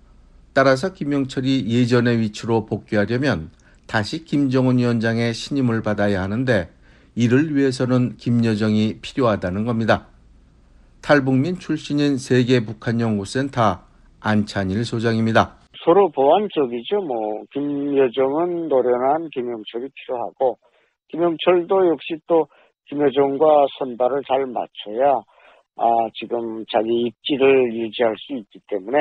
따라서 김영철이 예전의 위치로 복귀하려면 다시 김정은 위원장의 신임을 받아야 하는데 이를 위해서는 김여정이 필요하다는 겁니다. 탈북민 출신인 세계북한연구센터 안찬일 소장입니다. 서로 보완적이죠. 뭐 김여정은 노련한 김영철이 필요하고 김영철도 역시 또 김여정과 선발을 잘 맞춰야 아, 지금 자기 입지를 유지할 수 있기 때문에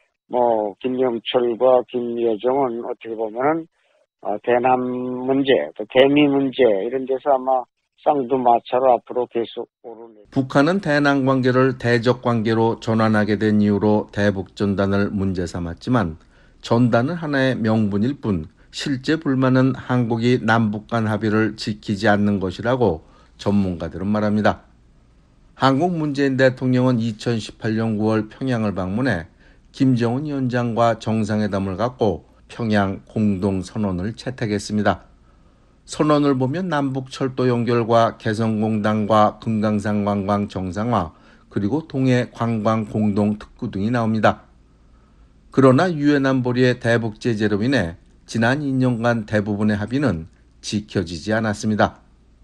뭐 김영철과 김여정은 어떻게 보면은 어, 대남 문제, 또 대미 문제 이런 데서 아마 쌍두마차로 앞으로 계속 오르네. 북한은 대남 관계를 대적 관계로 전환하게 된 이유로 대북 전단을 문제 삼았지만 전단은 하나의 명분일 뿐 실제 불만은 한국이 남북 간 합의를 지키지 않는 것이라고 전문가들은 말합니다. 한국 문재인 대통령은 이천십팔 년 구월 평양을 방문해 김정은 위원장과 정상회담을 갖고 평양 공동선언을 채택했습니다. 선언을 보면 남북철도 연결과 개성공단과 금강산 관광 정상화 그리고 동해 관광 공동특구 등이 나옵니다. 그러나 유엔 안보리의 대북 제재로 인해 지난 이 년간 대부분의 합의는 지켜지지 않았습니다.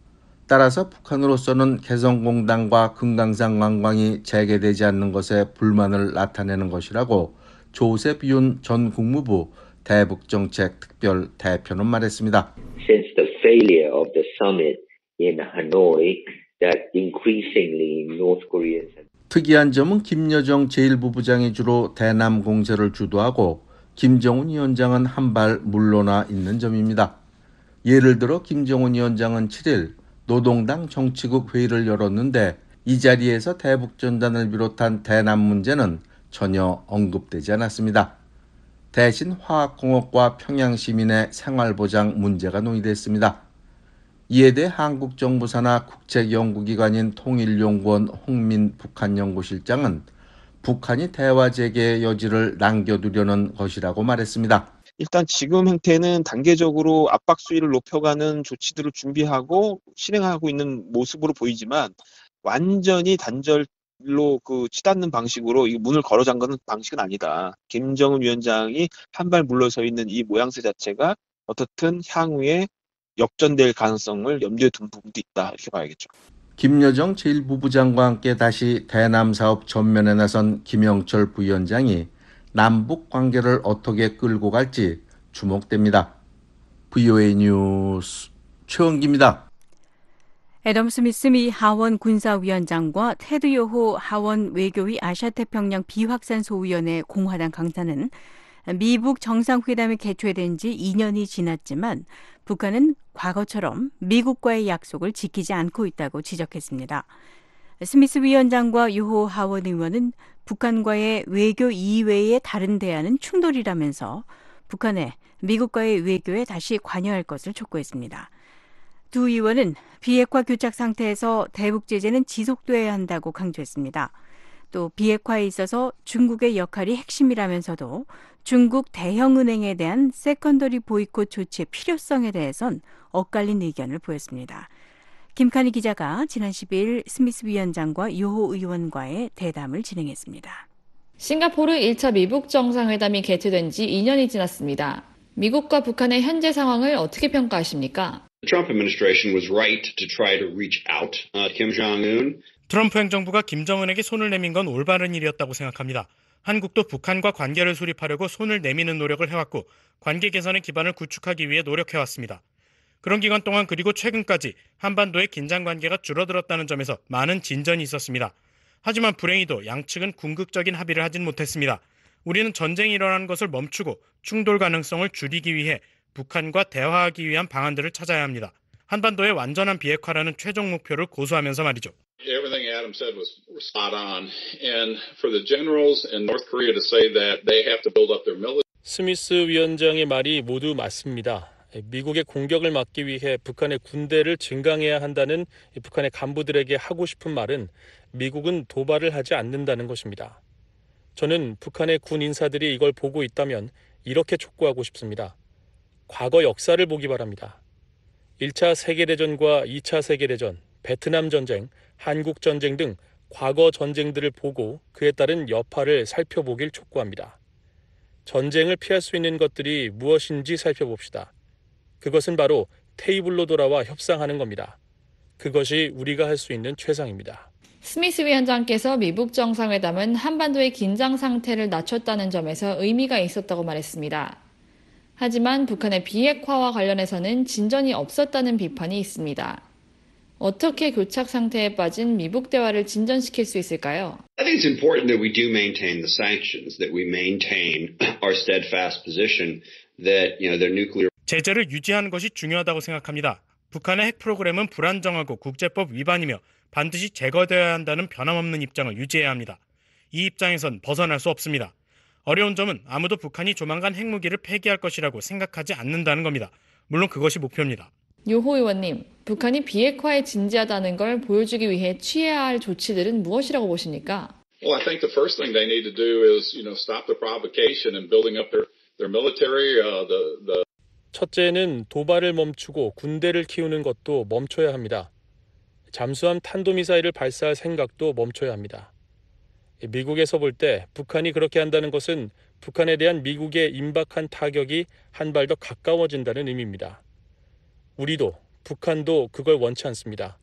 따라서 북한으로서는 개성공단과 금강산 관광이 재개되지 않는 것에 불만을 나타내는 것이라고 조셉 윤 전 국무부 대북정책 특별 대표는 말했습니다. Since the failure of the summit in Hanoi, that increasingly North Koreans have... 특이한 점은 김여정 제일 부부장이 주로 대남 공세를 주도하고 김정은 위원장은 한 발 물러나 있는 점입니다. 예를 들어 김정은 위원장은 칠 일 노동당 정치국 회의를 열었는데 이 자리에서 대북전단을 비롯한 대남 문제는 전혀 언급되지 않았습니다. 대신 화학공업과 평양시민의 생활보장 문제가 논의됐습니다. 이에 대해 한국 정부 산하 국책연구기관인 통일연구원 홍민 북한연구실장은 북한이 대화 재개의 여지를 남겨두려는 것이라고 말했습니다. 일단 지금 행태는 단계적으로 압박 수위를 높여가는 조치들을 준비하고 실행하고 있는 모습으로 보이지만 완전히 단절로 그 치닫는 방식으로 이 문을 걸어 잠그는 방식은 아니다. 김정은 위원장이 한 발 물러서 있는 이 모양새 자체가 어떻든 향후에 역전될 가능성을 염두에 둔 부분도 있다. 이렇게 봐야겠죠. 김여정 제일 부부장과 함께 다시 대남 사업 전면에 나선 김영철 부위원장이 남북 관계를 어떻게 끌고 갈지 주목됩니다. 브이오에이 뉴스 최원기입니다. 애덤 스미스 미 하원 군사위원장과 테드 요호 하원 외교위 아시아태평양 비확산 소위원회 공화당 강사는 미북 정상회담이 개최된 지 이 년이 지났지만 북한은 과거처럼 미국과의 약속을 지키지 않고 있다고 지적했습니다. 스미스 위원장과 요호 하원 의원은 북한과의 외교 이외의 다른 대안은 충돌이라면서 북한에 미국과의 외교에 다시 관여할 것을 촉구했습니다. 두 의원은 비핵화 교착 상태에서 대북 제재는 지속돼야 한다고 강조했습니다. 또 비핵화에 있어서 중국의 역할이 핵심이라면서도 중국 대형은행에 대한 세컨더리 보이콧 조치의 필요성에 대해선 엇갈린 의견을 보였습니다. 김칸희 기자가 지난 십일 스미스 위원장과 요호 의원과의 대담을 진행했습니다. 싱가포르 일 차 미북 정상회담이 개최된 지 이 년이 지났습니다. 미국과 북한의 현재 상황을 어떻게 평가하십니까? The Trump administration was right to try to reach out uh, Kim Jong-un. 트럼프 행정부가 김정은에게 손을 내민 건 올바른 일이었다고 생각합니다. 한국도 북한과 관계를 수립하려고 손을 내미는 노력을 해왔고 관계 개선의 기반을 구축하기 위해 노력해왔습니다. 그런 기간 동안 그리고 최근까지 한반도의 긴장관계가 줄어들었다는 점에서 많은 진전이 있었습니다. 하지만 불행히도 양측은 궁극적인 합의를 하진 못했습니다. 우리는 전쟁이 일어나는 것을 멈추고 충돌 가능성을 줄이기 위해 북한과 대화하기 위한 방안들을 찾아야 합니다. 한반도의 완전한 비핵화라는 최종 목표를 고수하면서 말이죠. Everything Adam said was spot on. And for the generals in North Korea to say that they have to build up their military. 스미스 위원장의 말이 모두 맞습니다. 미국의 공격을 막기 위해 북한의 군대를 증강해야 한다는 북한의 간부들에게 하고 싶은 말은 미국은 도발을 하지 않는다는 것입니다. 저는 북한의 군 인사들이 이걸 보고 있다면 이렇게 촉구하고 싶습니다. 과거 역사를 보기 바랍니다. 일 차 세계대전과 이 차 세계대전, 베트남 전쟁, 한국 전쟁 등 과거 전쟁들을 보고 그에 따른 여파를 살펴보길 촉구합니다. 전쟁을 피할 수 있는 것들이 무엇인지 살펴봅시다. 그것은 바로 테이블로 돌아와 협상하는 겁니다. 그것이 우리가 할 수 있는 최상입니다. 스미스 위원장께서 미북 정상회담은 한반도의 긴장 상태를 낮췄다는 점에서 의미가 있었다고 말했습니다. 하지만 북한의 비핵화와 관련해서는 진전이 없었다는 비판이 있습니다. 어떻게 교착 상태에 빠진 미북 대화를 진전시킬 수 있을까요? I think it's important that we do maintain the sanctions, that we maintain our steadfast position that, you know, their nuclear 제재를 유지하는 것이 중요하다고 생각합니다. 북한의 핵 프로그램은 불안정하고 국제법 위반이며 반드시 제거되어야 한다는 변함없는 입장을 유지해야 합니다. 이 입장에선 벗어날 수 없습니다. 어려운 점은 아무도 북한이 조만간 핵무기를 폐기할 것이라고 생각하지 않는다는 겁니다. 물론 그것이 목표입니다. 요호 의원님, 북한이 비핵화에 진지하다는 걸 보여주기 위해 취해야 할 조치들은 무엇이라고 보십니까? Well, I think the first thing they need to do is, you know, stop the provocation and building up their their military. Uh, the the 첫째는 도발을 멈추고 군대를 키우는 것도 멈춰야 합니다. 잠수함 탄도미사일을 발사할 생각도 멈춰야 합니다. 미국에서 볼 때 북한이 그렇게 한다는 것은 북한에 대한 미국의 임박한 타격이 한 발 더 가까워진다는 의미입니다. 우리도 북한도 그걸 원치 않습니다.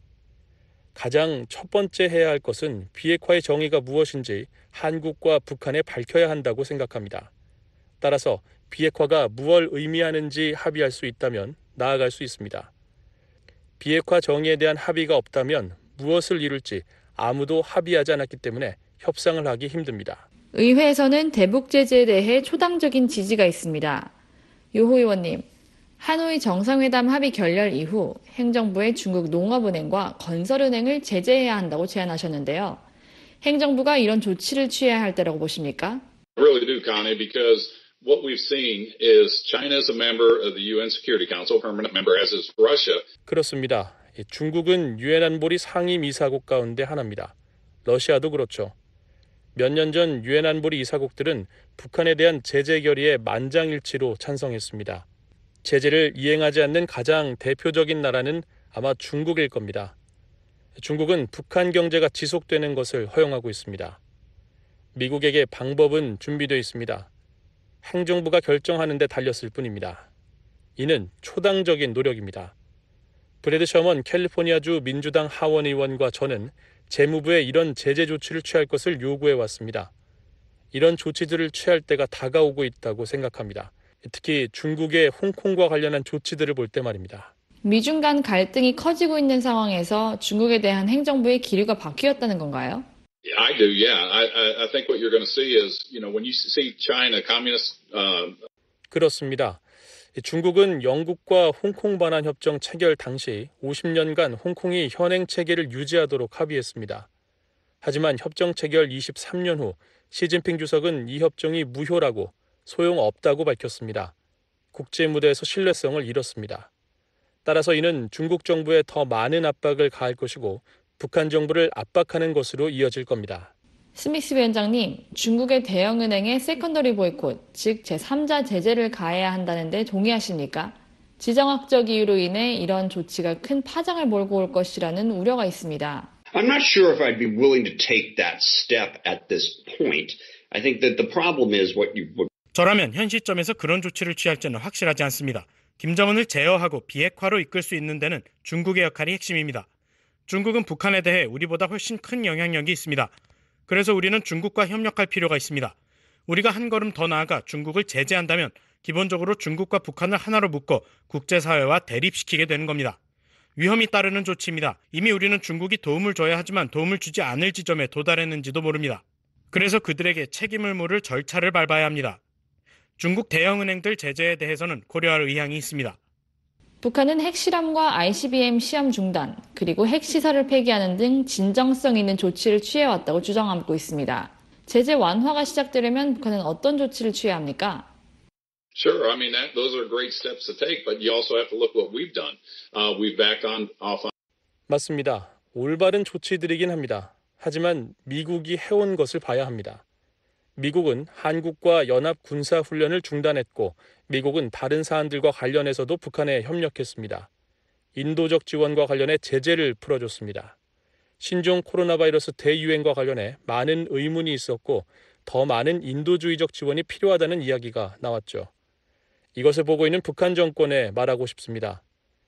가장 첫 번째 해야 할 것은 비핵화의 정의가 무엇인지 한국과 북한에 밝혀야 한다고 생각합니다. 따라서 비핵화가 무엇을 의미하는지 합의할 수 있다면 나아갈 수 있습니다. 비핵화 정의에 대한 합의가 없다면 무엇을 이룰지 아무도 합의하지 않았기 때문에 협상을 하기 힘듭니다. 의회에서는 대북 제재에 대해 초당적인 지지가 있습니다. 요호 의원님, 하노이 정상회담 합의 결렬 이후 행정부의 중국 농업은행과 건설은행을 제재해야 한다고 제안하셨는데요. 행정부가 이런 조치를 취해야 할 때라고 보십니까? I really do, Connie, because what we've seen is China is a member of the U N Security Council, permanent member, as is Russia. 그렇습니다. 중국은 유엔 안보리 상임이사국 가운데 하나입니다. 러시아도 그렇죠. 몇 년 전 유엔 안보리 이사국들은 북한에 대한 제재 결의에 만장일치로 찬성했습니다. 제재를 이행하지 않는 가장 대표적인 나라는 아마 중국일 겁니다. 중국은 북한 경제가 지속되는 것을 허용하고 있습니다. 미국에게 방법은 준비되어 있습니다. 행정부가 결정하는 데 달렸을 뿐입니다. 이는 초당적인 노력입니다. 브래드 셔먼 캘리포니아주 민주당 하원 의원과 저는 재무부에 이런 제재 조치를 취할 것을 요구해 왔습니다. 이런 조치들을 취할 때가 다가오고 있다고 생각합니다. 특히 중국의 홍콩과 관련한 조치들을 볼 때 말입니다. 미중 간 갈등이 커지고 있는 상황에서 중국에 대한 행정부의 기류가 바뀌었다는 건가요? I do, yeah. I, I, I think what you're going to see is, you know, when you see China communist. Uh... 그렇습니다. 중국은 영국과 홍콩 반환 협정 체결 당시 오십 년간 홍콩이 현행 체계를 유지하도록 합의했습니다. 하지만 협정 체결 이십삼 년 후 시진핑 주석은 이 협정이 무효라고 소용없다고 밝혔습니다. 국제 무대에서 신뢰성을 잃었습니다. 따라서 이는 중국 정부에 더 많은 압박을 가할 것이고 북한 정부를 압박하는 것으로 이어질 겁니다. 스미스 위원장님, 중국의 대형은행의 세컨더리 보이콧, 즉 제삼자 제재를 가해야 한다는데 동의하십니까? 지정학적 이유로 인해 이런 조치가 큰 파장을 몰고 올 것이라는 우려가 있습니다. I'm not sure if I'd be willing to take that step at this point. I think that the problem is what you... 저라면 현 시점에서 그런 조치를 취할지는 확실하지 않습니다. 김정은을 제어하고 비핵화로 이끌 수 있는 데는 중국의 역할이 핵심입니다. 중국은 북한에 대해 우리보다 훨씬 큰 영향력이 있습니다. 그래서 우리는 중국과 협력할 필요가 있습니다. 우리가 한 걸음 더 나아가 중국을 제재한다면 기본적으로 중국과 북한을 하나로 묶어 국제사회와 대립시키게 되는 겁니다. 위험이 따르는 조치입니다. 이미 우리는 중국이 도움을 줘야 하지만 도움을 주지 않을 지점에 도달했는지도 모릅니다. 그래서 그들에게 책임을 물을 절차를 밟아야 합니다. 중국 대형은행들 제재에 대해서는 고려할 의향이 있습니다. 북한은 핵실험과 아이씨비엠 시험 중단, 그리고 핵시설을 폐기하는 등 진정성 있는 조치를 취해왔다고 주장하고 있습니다. 제재 완화가 시작되려면 북한은 어떤 조치를 취해야 합니까? Sure, I mean that those are great steps to take, but you also have to look what we've done. Uh, we've backed on off on. 맞습니다. 올바른 조치들이긴 합니다. 하지만 미국이 해온 것을 봐야 합니다. 미국은 한국과 연합 군사훈련을 중단했고 미국은 다른 사안들과 관련해서도 북한에 협력했습니다. 인도적 지원과 관련해 제재를 풀어줬습니다. 신종 코로나 바이러스 대유행과 관련해 많은 의문이 있었고 더 많은 인도주의적 지원이 필요하다는 이야기가 나왔죠. 이것을 보고 있는 북한 정권에 말하고 싶습니다.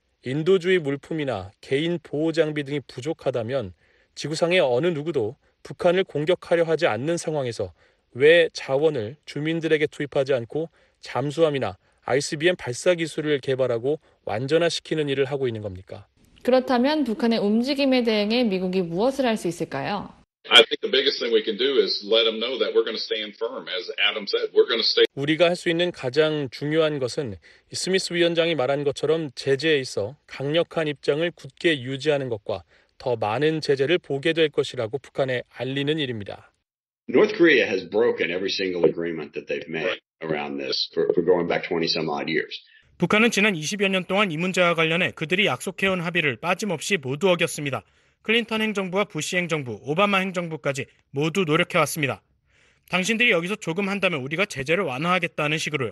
인도주의 물품이나 개인 보호 장비 등이 부족하다면 지구상의 어느 누구도 북한을 공격하려 하지 않는 상황에서 왜 자원을 주민들에게 투입하지 않고 잠수함이나 아이씨비엠 발사 기술을 개발하고 완전화시키는 일을 하고 있는 겁니까? 그렇다면 북한의 움직임에 대응해 미국이 무엇을 할 수 있을까요? I think the biggest thing we can do is let them know that we're going to stand firm. As Adam said, we're going to stay. 우리가 할 수 있는 가장 중요한 것은 스미스 위원장이 말한 것처럼 제재에 있어 강력한 입장을 굳게 유지하는 것과 더 많은 제재를 보게 될 것이라고 북한에 알리는 일입니다. North Korea has broken every single agreement that they've made around this for, for going back twenty some odd years. 북한은 지난 이십여 년 동안 이 문제와 관련해 그들이 약속해온 합의를 빠짐없이 모두 어겼습니다. 클린턴 행정부와 부시 행정부, 오바마 행정부까지 모두 노력해왔습니다. 당신들이 여기서 조금 한다면 우리가 제재를 완화하겠다는 식으로요.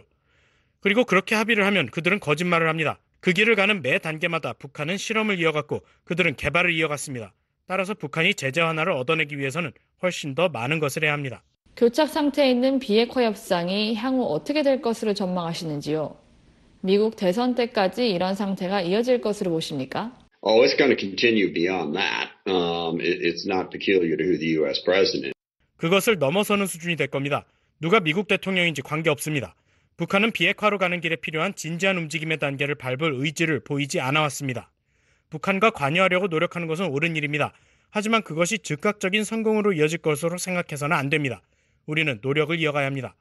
그리고 그렇게 합의를 하면 그들은 거짓말을 합니다. 그 길을 가는 매 단계마다 북한은 실험을 이어갔고 그들은 개발을 이어갔습니다. 따라서 북한이 제재 완화를 얻어내기 위해서는 훨씬 더 많은 것을 해야 합니다. 교착 상태에 있는 비핵화 협상이 향후 어떻게 될 것으로 전망하시는지요? 미국 대선 때까지 이런 상태가 이어질 것으로 보십니까? Oh, it's going to continue beyond that. Um, it, it's not peculiar to who the U S president. 그것을 넘어서는 수준이 될 겁니다. 누가 미국 대통령인지 관계없습니다. 북한은 비핵화로 가는 길에 필요한 진지한 움직임의 단계를 밟을 의지를 보이지 않아왔습니다. 북한과 관여하려고 노력하는 것은 옳은 일입니다. 하지만 그것이 즉각적인 성공으로 이어질 것으로 생각해서는 안 됩니다. 우리는 노력을 이어가야 합니다.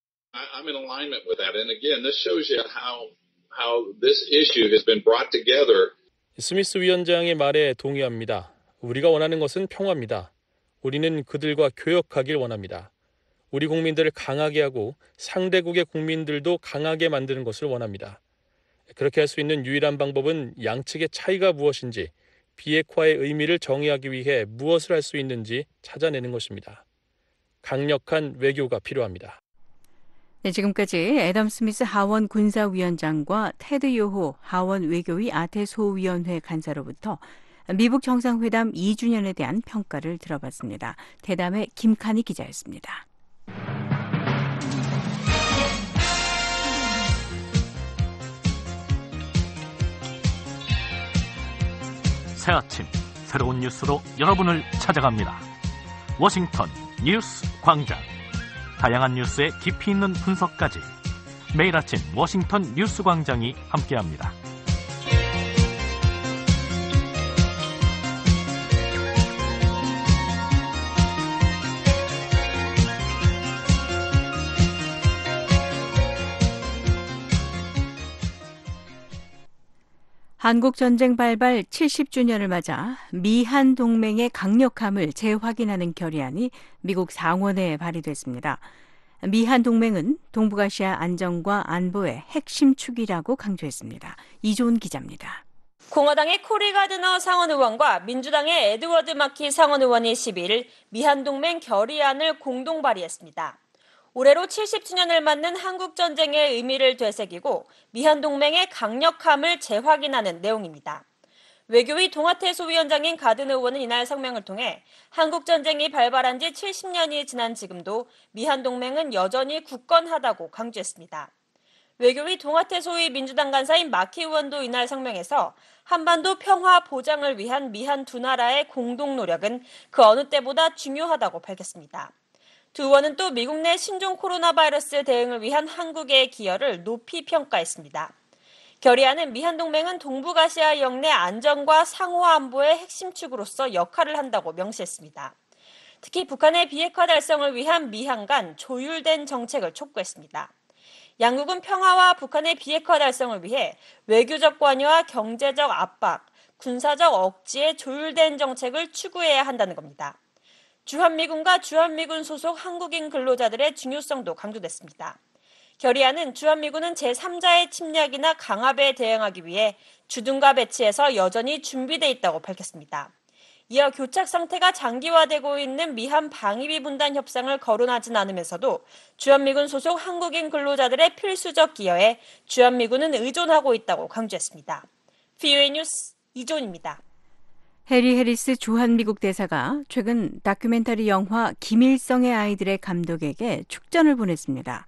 I'm in alignment with that. And again, this shows you how how this issue has been brought together. 스미스 위원장의 말에 동의합니다. 우리가 원하는 것은 평화입니다. 우리는 그들과 교역하길 원합니다. 우리 국민들을 강하게 하고 상대국의 국민들도 강하게 만드는 것을 원합니다. 그렇게 할 수 있는 유일한 방법은 양측의 차이가 무엇인지, 비핵화의 의미를 정의하기 위해 무엇을 할 수 있는지 찾아내는 것입니다. 강력한 외교가 필요합니다. 네, 지금까지 애덤 스미스 하원 군사위원장과 테드 요호 하원 외교위 아태 소위원회 간사로부터 미북 정상회담 이 주년에 대한 평가를 들어봤습니다. 대담의 김칸희 기자였습니다. 새 아침 새로운 뉴스로 여러분을 찾아갑니다. 워싱턴 뉴스 광장. 다양한 뉴스의 깊이 있는 분석까지 매일 아침 워싱턴 뉴스 광장이 함께합니다. 한국전쟁 발발 칠십 주년을 맞아 미한 동맹의 강력함을 재확인하는 결의안이 미국 상원에 발의됐습니다. 미한 동맹은 동북아시아 안정과 안보의 핵심 축이라고 강조했습니다. 이조은 기자입니다. 공화당의 코리 가드너 상원 의원과 민주당의 에드워드 마키 상원 의원이 십이 일 미한 동맹 결의안을 공동 발의했습니다. 올해로 칠십 주년을 맞는 한국전쟁의 의미를 되새기고 미한동맹의 강력함을 재확인하는 내용입니다. 외교위 동아태 소위원장인 가드너 의원은 이날 성명을 통해 한국전쟁이 발발한 지 칠십 년이 지난 지금도 미한동맹은 여전히 굳건하다고 강조했습니다. 외교위 동아태 소위 민주당 간사인 마키 의원도 이날 성명에서 한반도 평화 보장을 위한 미한 두 나라의 공동 노력은 그 어느 때보다 중요하다고 밝혔습니다. 두 의원은 또 미국 내 신종 코로나 바이러스 대응을 위한 한국의 기여를 높이 평가했습니다. 결의안은 미한동맹은 동북아시아 영내 안정과 상호 안보의 핵심 축으로서 역할을 한다고 명시했습니다. 특히 북한의 비핵화 달성을 위한 미한 간 조율된 정책을 촉구했습니다. 양국은 평화와 북한의 비핵화 달성을 위해 외교적 관여와 경제적 압박, 군사적 억지의 조율된 정책을 추구해야 한다는 겁니다. 주한미군과 주한미군 소속 한국인 근로자들의 중요성도 강조됐습니다. 결의안은 주한미군은 제삼자의 침략이나 강압에 대응하기 위해 주둔과 배치해서 여전히 준비돼 있다고 밝혔습니다. 이어 교착 상태가 장기화되고 있는 미한 방위비 분담 협상을 거론하진 않으면서도 주한미군 소속 한국인 근로자들의 필수적 기여에 주한미군은 의존하고 있다고 강조했습니다. 브이오에이 뉴스 이존입니다. 해리 해리스 주한미국 대사가 최근 다큐멘터리 영화 김일성의 아이들의 감독에게 축전을 보냈습니다.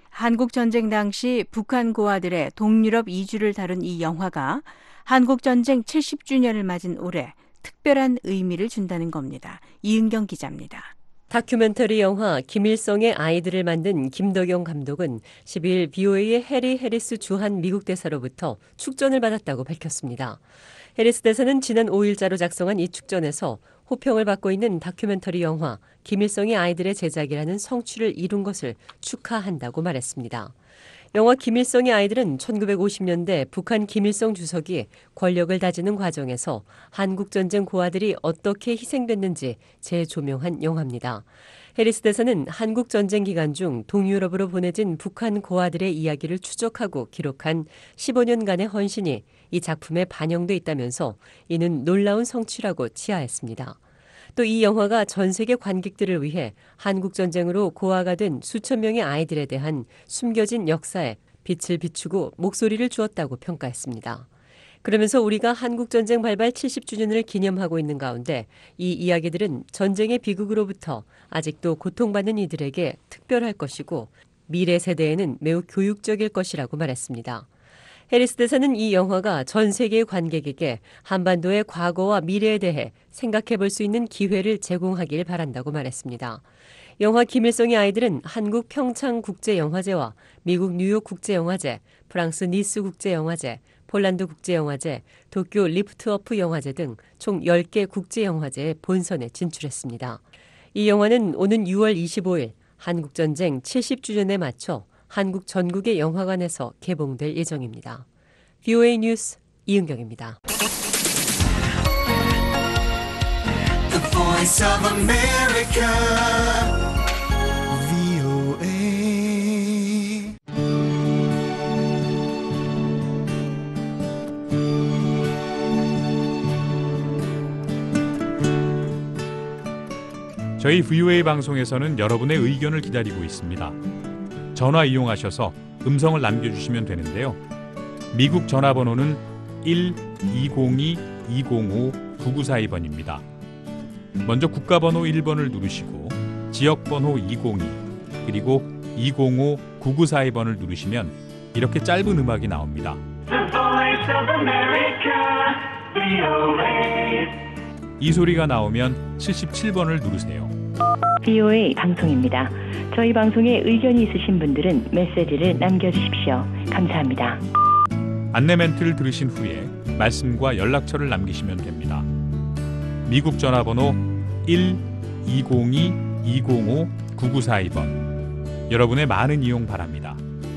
한국전쟁 당시 북한 고아들의 동유럽 이주를 다룬 이 영화가 한국전쟁 칠십 주년을 맞은 올해 특별한 의미를 준다는 겁니다. 이은경 기자입니다. 다큐멘터리 영화 김일성의 아이들을 만든 김덕영 감독은 십이 일 브이오에이의 해리 해리스 주한 미국 대사로부터 축전을 받았다고 밝혔습니다. 해리스 대사는 지난 오 일자로 작성한 이 축전에서 호평을 받고 있는 다큐멘터리 영화 김일성의 아이들의 제작이라는 성취를 이룬 것을 축하한다고 말했습니다. 영화 김일성의 아이들은 천구백오십 년대 북한 김일성 주석이 권력을 다지는 과정에서 한국전쟁 고아들이 어떻게 희생됐는지 재조명한 영화입니다. 해리스 대사는 한국전쟁 기간 중 동유럽으로 보내진 북한 고아들의 이야기를 추적하고 기록한 십오 년간의 헌신이 이 작품에 반영돼 있다면서 이는 놀라운 성취라고 치하했습니다. 또 이 영화가 전 세계 관객들을 위해 한국전쟁으로 고아가 된 수천 명의 아이들에 대한 숨겨진 역사에 빛을 비추고 목소리를 주었다고 평가했습니다. 그러면서 우리가 한국전쟁 발발 칠십 주년을 기념하고 있는 가운데 이 이야기들은 전쟁의 비극으로부터 아직도 고통받는 이들에게 특별할 것이고 미래 세대에는 매우 교육적일 것이라고 말했습니다. 해리스 대사는 이 영화가 전 세계의 관객에게 한반도의 과거와 미래에 대해 생각해 볼 수 있는 기회를 제공하길 바란다고 말했습니다. 영화 김일성의 아이들은 한국 평창국제영화제와 미국 뉴욕 국제영화제, 프랑스 니스 국제영화제, 폴란드 국제영화제, 도쿄 리프트어프 영화제 등 총 열 개 국제영화제의 본선에 진출했습니다. 이 영화는 오는 유월 이십오일 한국전쟁 칠십 주년에 맞춰 한국 전국의 영화관에서 개봉될 예정입니다. 브이오에이 뉴스 이은경입니다. The Voice of America, 브이오에이. 저희 브이오에이 방송에서는 여러분의 의견을 기다리고 있습니다. 전화 이용하셔서 음성을 남겨주시면 되는데요. 미국 전화번호는 일 이공이 이공오 구구사이 번입니다. 먼저 국가번호 일 번을 누르시고 지역번호 이공이 그리고 이공오 구구사이 번을 누르시면 이렇게 짧은 음악이 나옵니다. 이 소리가 나오면 칠십칠 번을 누르세요. 브이오에이 방송입니다. 저희 방송에 의견이 있으신 분들은 메시지를 남겨주십시오. 감사합니다. 안내 멘트를 들으신 후에 말씀과 연락처를 남기시면 됩니다. 미국 전화번호 일 이공이 이공오 구구사이 번. 여러분의 많은 이용 바랍니다.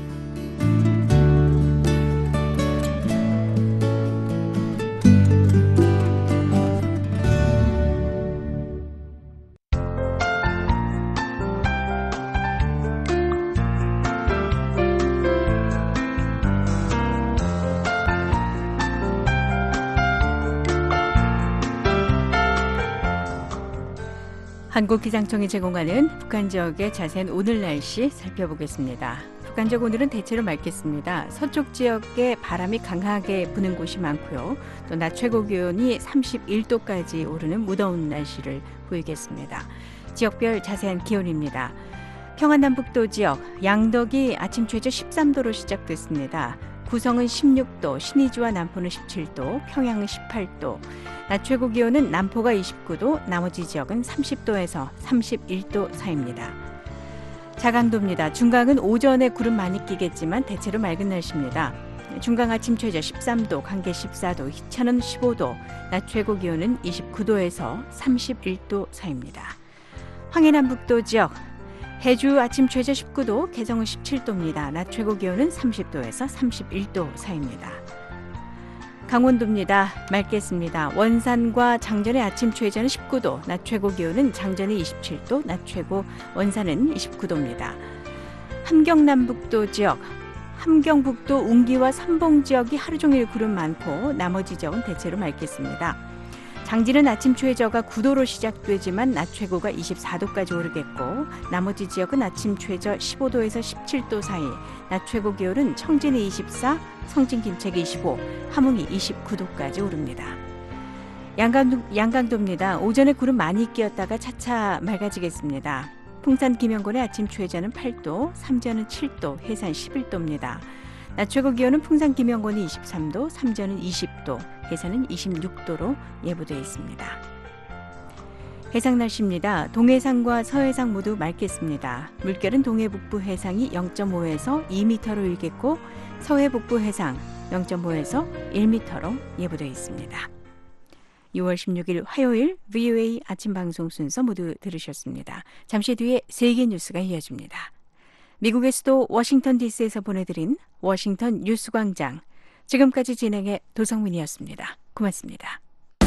한국기상청이 제공하는 북한 지역의 자세한 오늘 날씨 살펴보겠습니다. 북한 지역 오늘은 대체로 맑겠습니다. 서쪽 지역에 바람이 강하게 부는 곳이 많고요. 또 낮 최고 기온이 삼십일 도까지 오르는 무더운 날씨를 보이겠습니다. 지역별 자세한 기온입니다. 평안남북도 지역 양덕이 아침 최저 십삼 도로 시작됐습니다. 구성은 십육 도, 신의주와 남포는 십칠 도, 평양은 십팔 도, 낮 최고 기온은 남포가 이십구 도, 나머지 지역은 삼십 도에서 삼십일 도 사이입니다. 자강도입니다. 중강은 오전에 구름 많이 끼겠지만 대체로 맑은 날씨입니다. 중강 아침 최저 십삼 도, 강계 십사 도, 희천은 십오 도, 낮 최고 기온은 이십구 도에서 삼십일 도 사이입니다. 황해남북도 지역 해주 아침 최저 십구 도, 개성은 십칠 도입니다. 낮 최고 기온은 삼십 도에서 삼십일 도 사이입니다. 강원도입니다. 맑겠습니다. 원산과 장전의 아침 최저는 십구 도, 낮 최고 기온은 장전이 이십칠 도, 낮 최고 원산은 이십구 도입니다. 함경남북도 지역, 함경북도 웅기와 삼봉 지역이 하루 종일 구름 많고 나머지 지역은 대체로 맑겠습니다. 장지는 아침 최저가 구 도로 시작되지만 낮 최고가 이십사 도까지 오르겠고 나머지 지역은 아침 최저 십오 도에서 십칠 도 사이, 낮 최고 기온은 청진이 이십사, 성진 김책이 이십오, 함흥이 이십구 도까지 오릅니다. 양강도, 양강도입니다. 오전에 구름 많이 끼었다가 차차 맑아지겠습니다. 풍산 김영곤의 아침 최저는 팔 도, 삼전은 칠 도, 해산 십일 도입니다. 낮 최고 기온은 풍산 김영곤이 이십삼 도, 삼전은 이십 도, 해산은 이십육 도로 예보되어 있습니다. 해상 날씨입니다. 동해상과 서해상 모두 맑겠습니다. 물결은 동해 북부 해상이 영 점 오에서 이 미터로 일겠고 서해 북부 해상 영 점 오에서 일 미터로 예보되어 있습니다. 유월 십육일 화요일 브이오에이 아침 방송 순서 모두 들으셨습니다. 잠시 뒤에 세계 뉴스가 이어집니다. 미국의 수도 워싱턴 디씨에서 보내드린 워싱턴 뉴스광장. 지금까지 진행해 도성민이었습니다. 고맙습니다.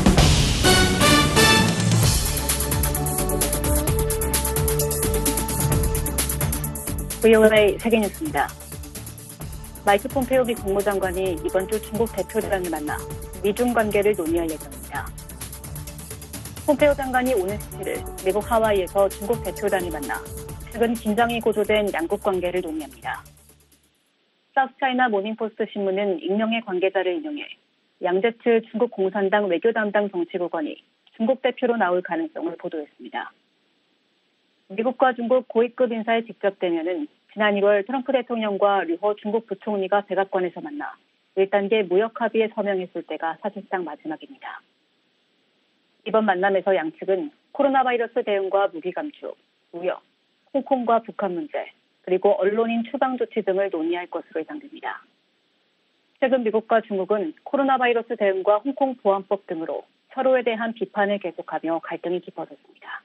브이오에이 세계뉴스입니다. 마이크 폼페오 미 국무장관이 이번 주 중국 대표단을 만나 미중 관계를 논의할 예정입니다. 폼페오 장관이 오는 십칠일 미국 하와이에서 중국 대표단을 만나 최근 긴장이 고조된 양국 관계를 논의합니다. 사우스차이나 모닝포스트 신문은 익명의 관계자를 인용해 양제츠 중국 공산당 외교 담당 정치국원이 중국 대표로 나올 가능성을 보도했습니다. 미국과 중국 고위급 인사의 직접 대면은 지난 일월 트럼프 대통령과 류호 중국 부총리가 백악관에서 만나 일 단계 무역 합의에 서명했을 때가 사실상 마지막입니다. 이번 만남에서 양측은 코로나 바이러스 대응과 무기 감축, 무역, 홍콩과 북한 문제, 그리고 언론인 추방 조치 등을 논의할 것으로 예상됩니다. 최근 미국과 중국은 코로나 바이러스 대응과 홍콩 보안법 등으로 서로에 대한 비판을 계속하며 갈등이 깊어졌습니다.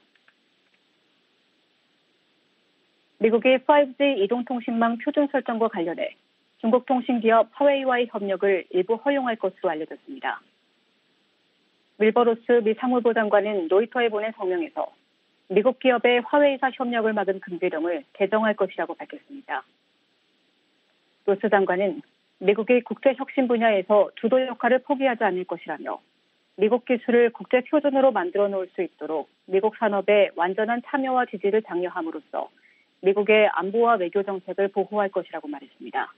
미국이 파이브지 이동통신망 표준 설정과 관련해 중국 통신기업 화웨이와의 협력을 일부 허용할 것으로 알려졌습니다. 윌버로스 미 상무부 장관은 로이터에 보낸 성명에서 미국 기업의 화웨이사 협력을 막은 금지령을 개정할 것이라고 밝혔습니다. 로스 장관은 미국이 국제 혁신 분야에서 주도 역할을 포기하지 않을 것이라며 미국 기술을 국제 표준으로 만들어 놓을 수 있도록 미국 산업의 완전한 참여와 지지를 장려함으로써 미국의 안보와 외교 정책을 보호할 것이라고 말했습니다.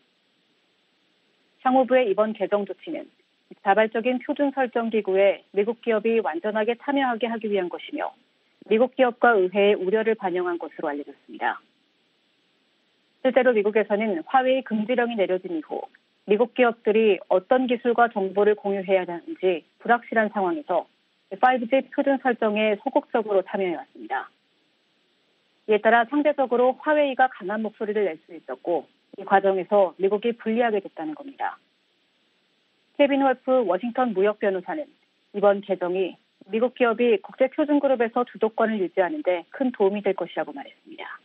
상무부의 이번 개정 조치는 자발적인 표준 설정 기구에 미국 기업이 완전하게 참여하게 하기 위한 것이며 미국 기업과 의회의 우려를 반영한 것으로 알려졌습니다. 실제로 미국에서는 화웨이 금지령이 내려진 이후 미국 기업들이 어떤 기술과 정보를 공유해야 하는지 불확실한 상황에서 파이브지 표준 설정에 소극적으로 참여해왔습니다. 이에 따라 상대적으로 화웨이가 강한 목소리를 낼 수 있었고 이 과정에서 미국이 불리하게 됐다는 겁니다. 케빈 월프 워싱턴 무역 변호사는 이번 개정이 미국 기업이 국제 표준 그룹에서 주도권을 유지하는 데 큰 도움이 될 것이라고 말했습니다.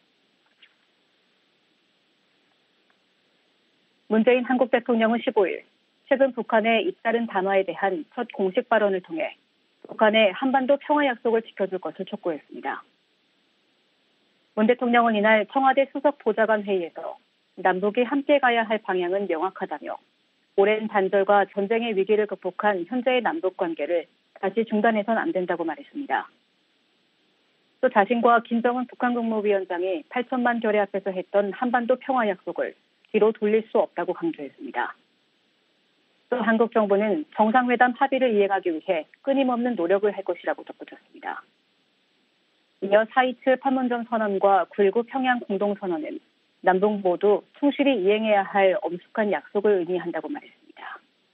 문재인 한국 대통령은 십오일 최근 북한의 잇따른 담화에 대한 첫 공식 발언을 통해 북한의 한반도 평화 약속을 지켜줄 것을 촉구했습니다. 문 대통령은 이날 청와대 수석 보좌관 회의에서 남북이 함께 가야 할 방향은 명확하다며 오랜 단절과 전쟁의 위기를 극복한 현재의 남북 관계를 다시 중단해선 안 된다고 말했습니다. 또 자신과 김정은 북한 국무위원장이 팔천만 결의 앞에서 했던 한반도 평화 약속을 뒤로 돌릴 수 없다고 강조했습니다. 또 한국 정부는 정상회담 합의를 이행하기 위해 끊임없는 노력을 할 것이라고 덧붙였습니다. 이어 사이칠 판문점 선언과 굴구 평양 공동선언은 남북 모두 충실히 이행해야 할 엄숙한 약속을 의미한다고 말했습니다.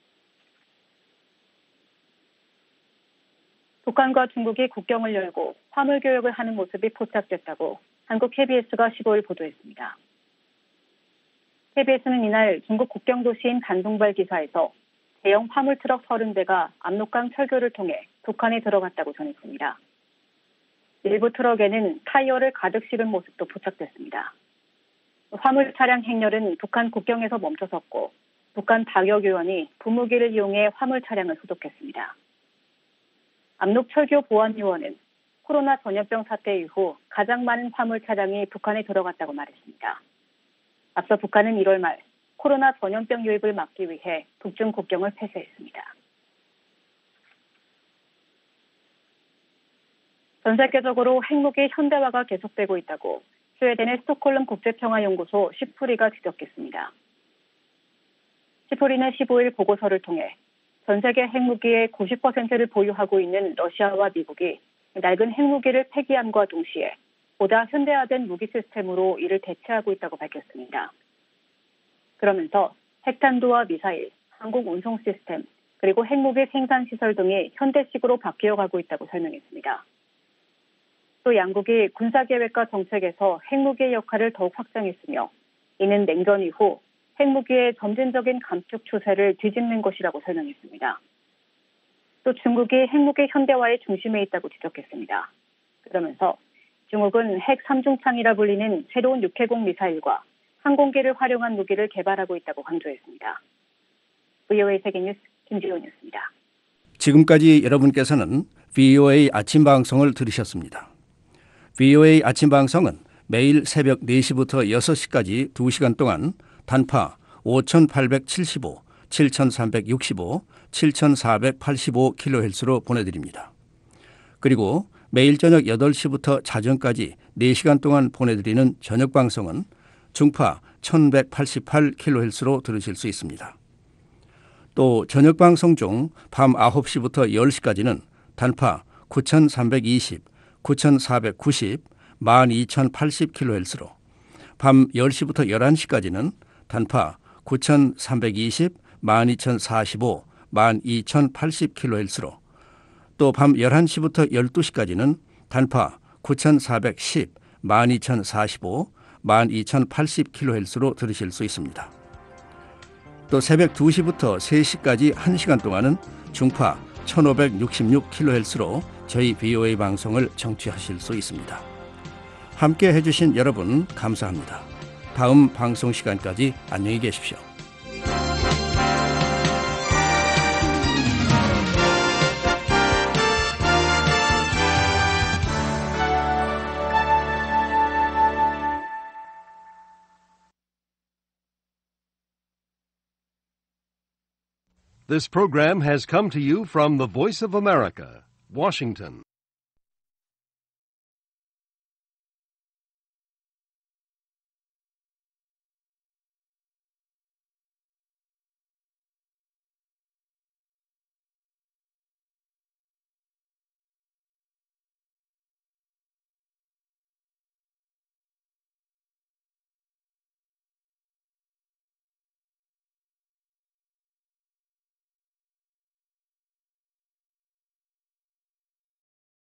북한과 중국이 국경을 열고 화물 교역을 하는 모습이 포착됐다고 한국 케이비에스가 십오일 보도했습니다. 케이비에스는 이날 중국 국경 도시인 단둥발 기사에서 대형 화물 트럭 서른 대가 압록강 철교를 통해 북한에 들어갔다고 전했습니다. 일부 트럭에는 타이어를 가득 실은 모습도 포착됐습니다. 화물 차량 행렬은 북한 국경에서 멈춰섰고 북한 방역요원이 부무기를 이용해 화물 차량을 소독했습니다. 압록철교 보안요원은 코로나 전염병 사태 이후 가장 많은 화물 차량이 북한에 들어갔다고 말했습니다. 앞서 북한은 일월 말 코로나 전염병 유입을 막기 위해 북중 국경을 폐쇄했습니다. 전 세계적으로 핵무기 현대화가 계속되고 있다고 스웨덴의 스톡홀름 국제평화연구소 시프리가 지적했습니다. 시프리는 십오일 보고서를 통해 전 세계 핵무기의 구십 퍼센트를 보유하고 있는 러시아와 미국이 낡은 핵무기를 폐기함과 동시에 보다 현대화된 무기 시스템으로 이를 대체하고 있다고 밝혔습니다. 그러면서 핵탄두와 미사일, 항공 운송 시스템, 그리고 핵무기 생산 시설 등이 현대식으로 바뀌어가고 있다고 설명했습니다. 또 양국이 군사계획과 정책에서 핵무기의 역할을 더욱 확장했으며 이는 냉전 이후 핵무기의 점진적인 감축 추세를 뒤집는 것이라고 설명했습니다. 또 중국이 핵무기 현대화의 중심에 있다고 지적했습니다. 그러면서 중국은 핵 삼중창이라 불리는 새로운 육해공 미사일과 항공기를 활용한 무기를 개발하고 있다고 강조했습니다. 브이오에이 세계뉴스 김지훈이었습니다. 지금까지 여러분께서는 브이오에이 아침 방송을 들으셨습니다. 브이오에이 아침 방송은 매일 새벽 네 시부터 여섯 시까지 두 시간 동안 단파 오천팔백칠십오, 칠천삼백육십오, 칠천사백팔십오 킬로헤르츠로 보내드립니다. 그리고 매일 저녁 여덟 시부터 자정까지 네 시간 동안 보내드리는 저녁 방송은 중파 천백팔십팔 킬로헤르츠로 들으실 수 있습니다. 또 저녁 방송 중 밤 아홉 시부터 열 시까지는 단파 구천삼백이십, 구천사백구십, 만 이천팔십 킬로헤르츠로, 밤 열 시부터 열한 시까지는 단파 구천삼백이십, 만 이천사십오, 만 이천팔십 킬로헤르츠로, 또 밤 열한 시부터 열두 시까지는 단파 구천사백십, 만 이천사십오, 만 이천팔십 킬로헤르츠로 들으실 수 있습니다. 또 새벽 두 시부터 세 시까지 한 시간 동안은 중파 천오백육십육 킬로헤르츠로 저희 브이오에이 방송을 청취하실 수 있습니다. 함께 해주신 여러분 감사합니다. 다음 방송 시간까지 안녕히 계십시오. This program has come to you from the Voice of America, Washington.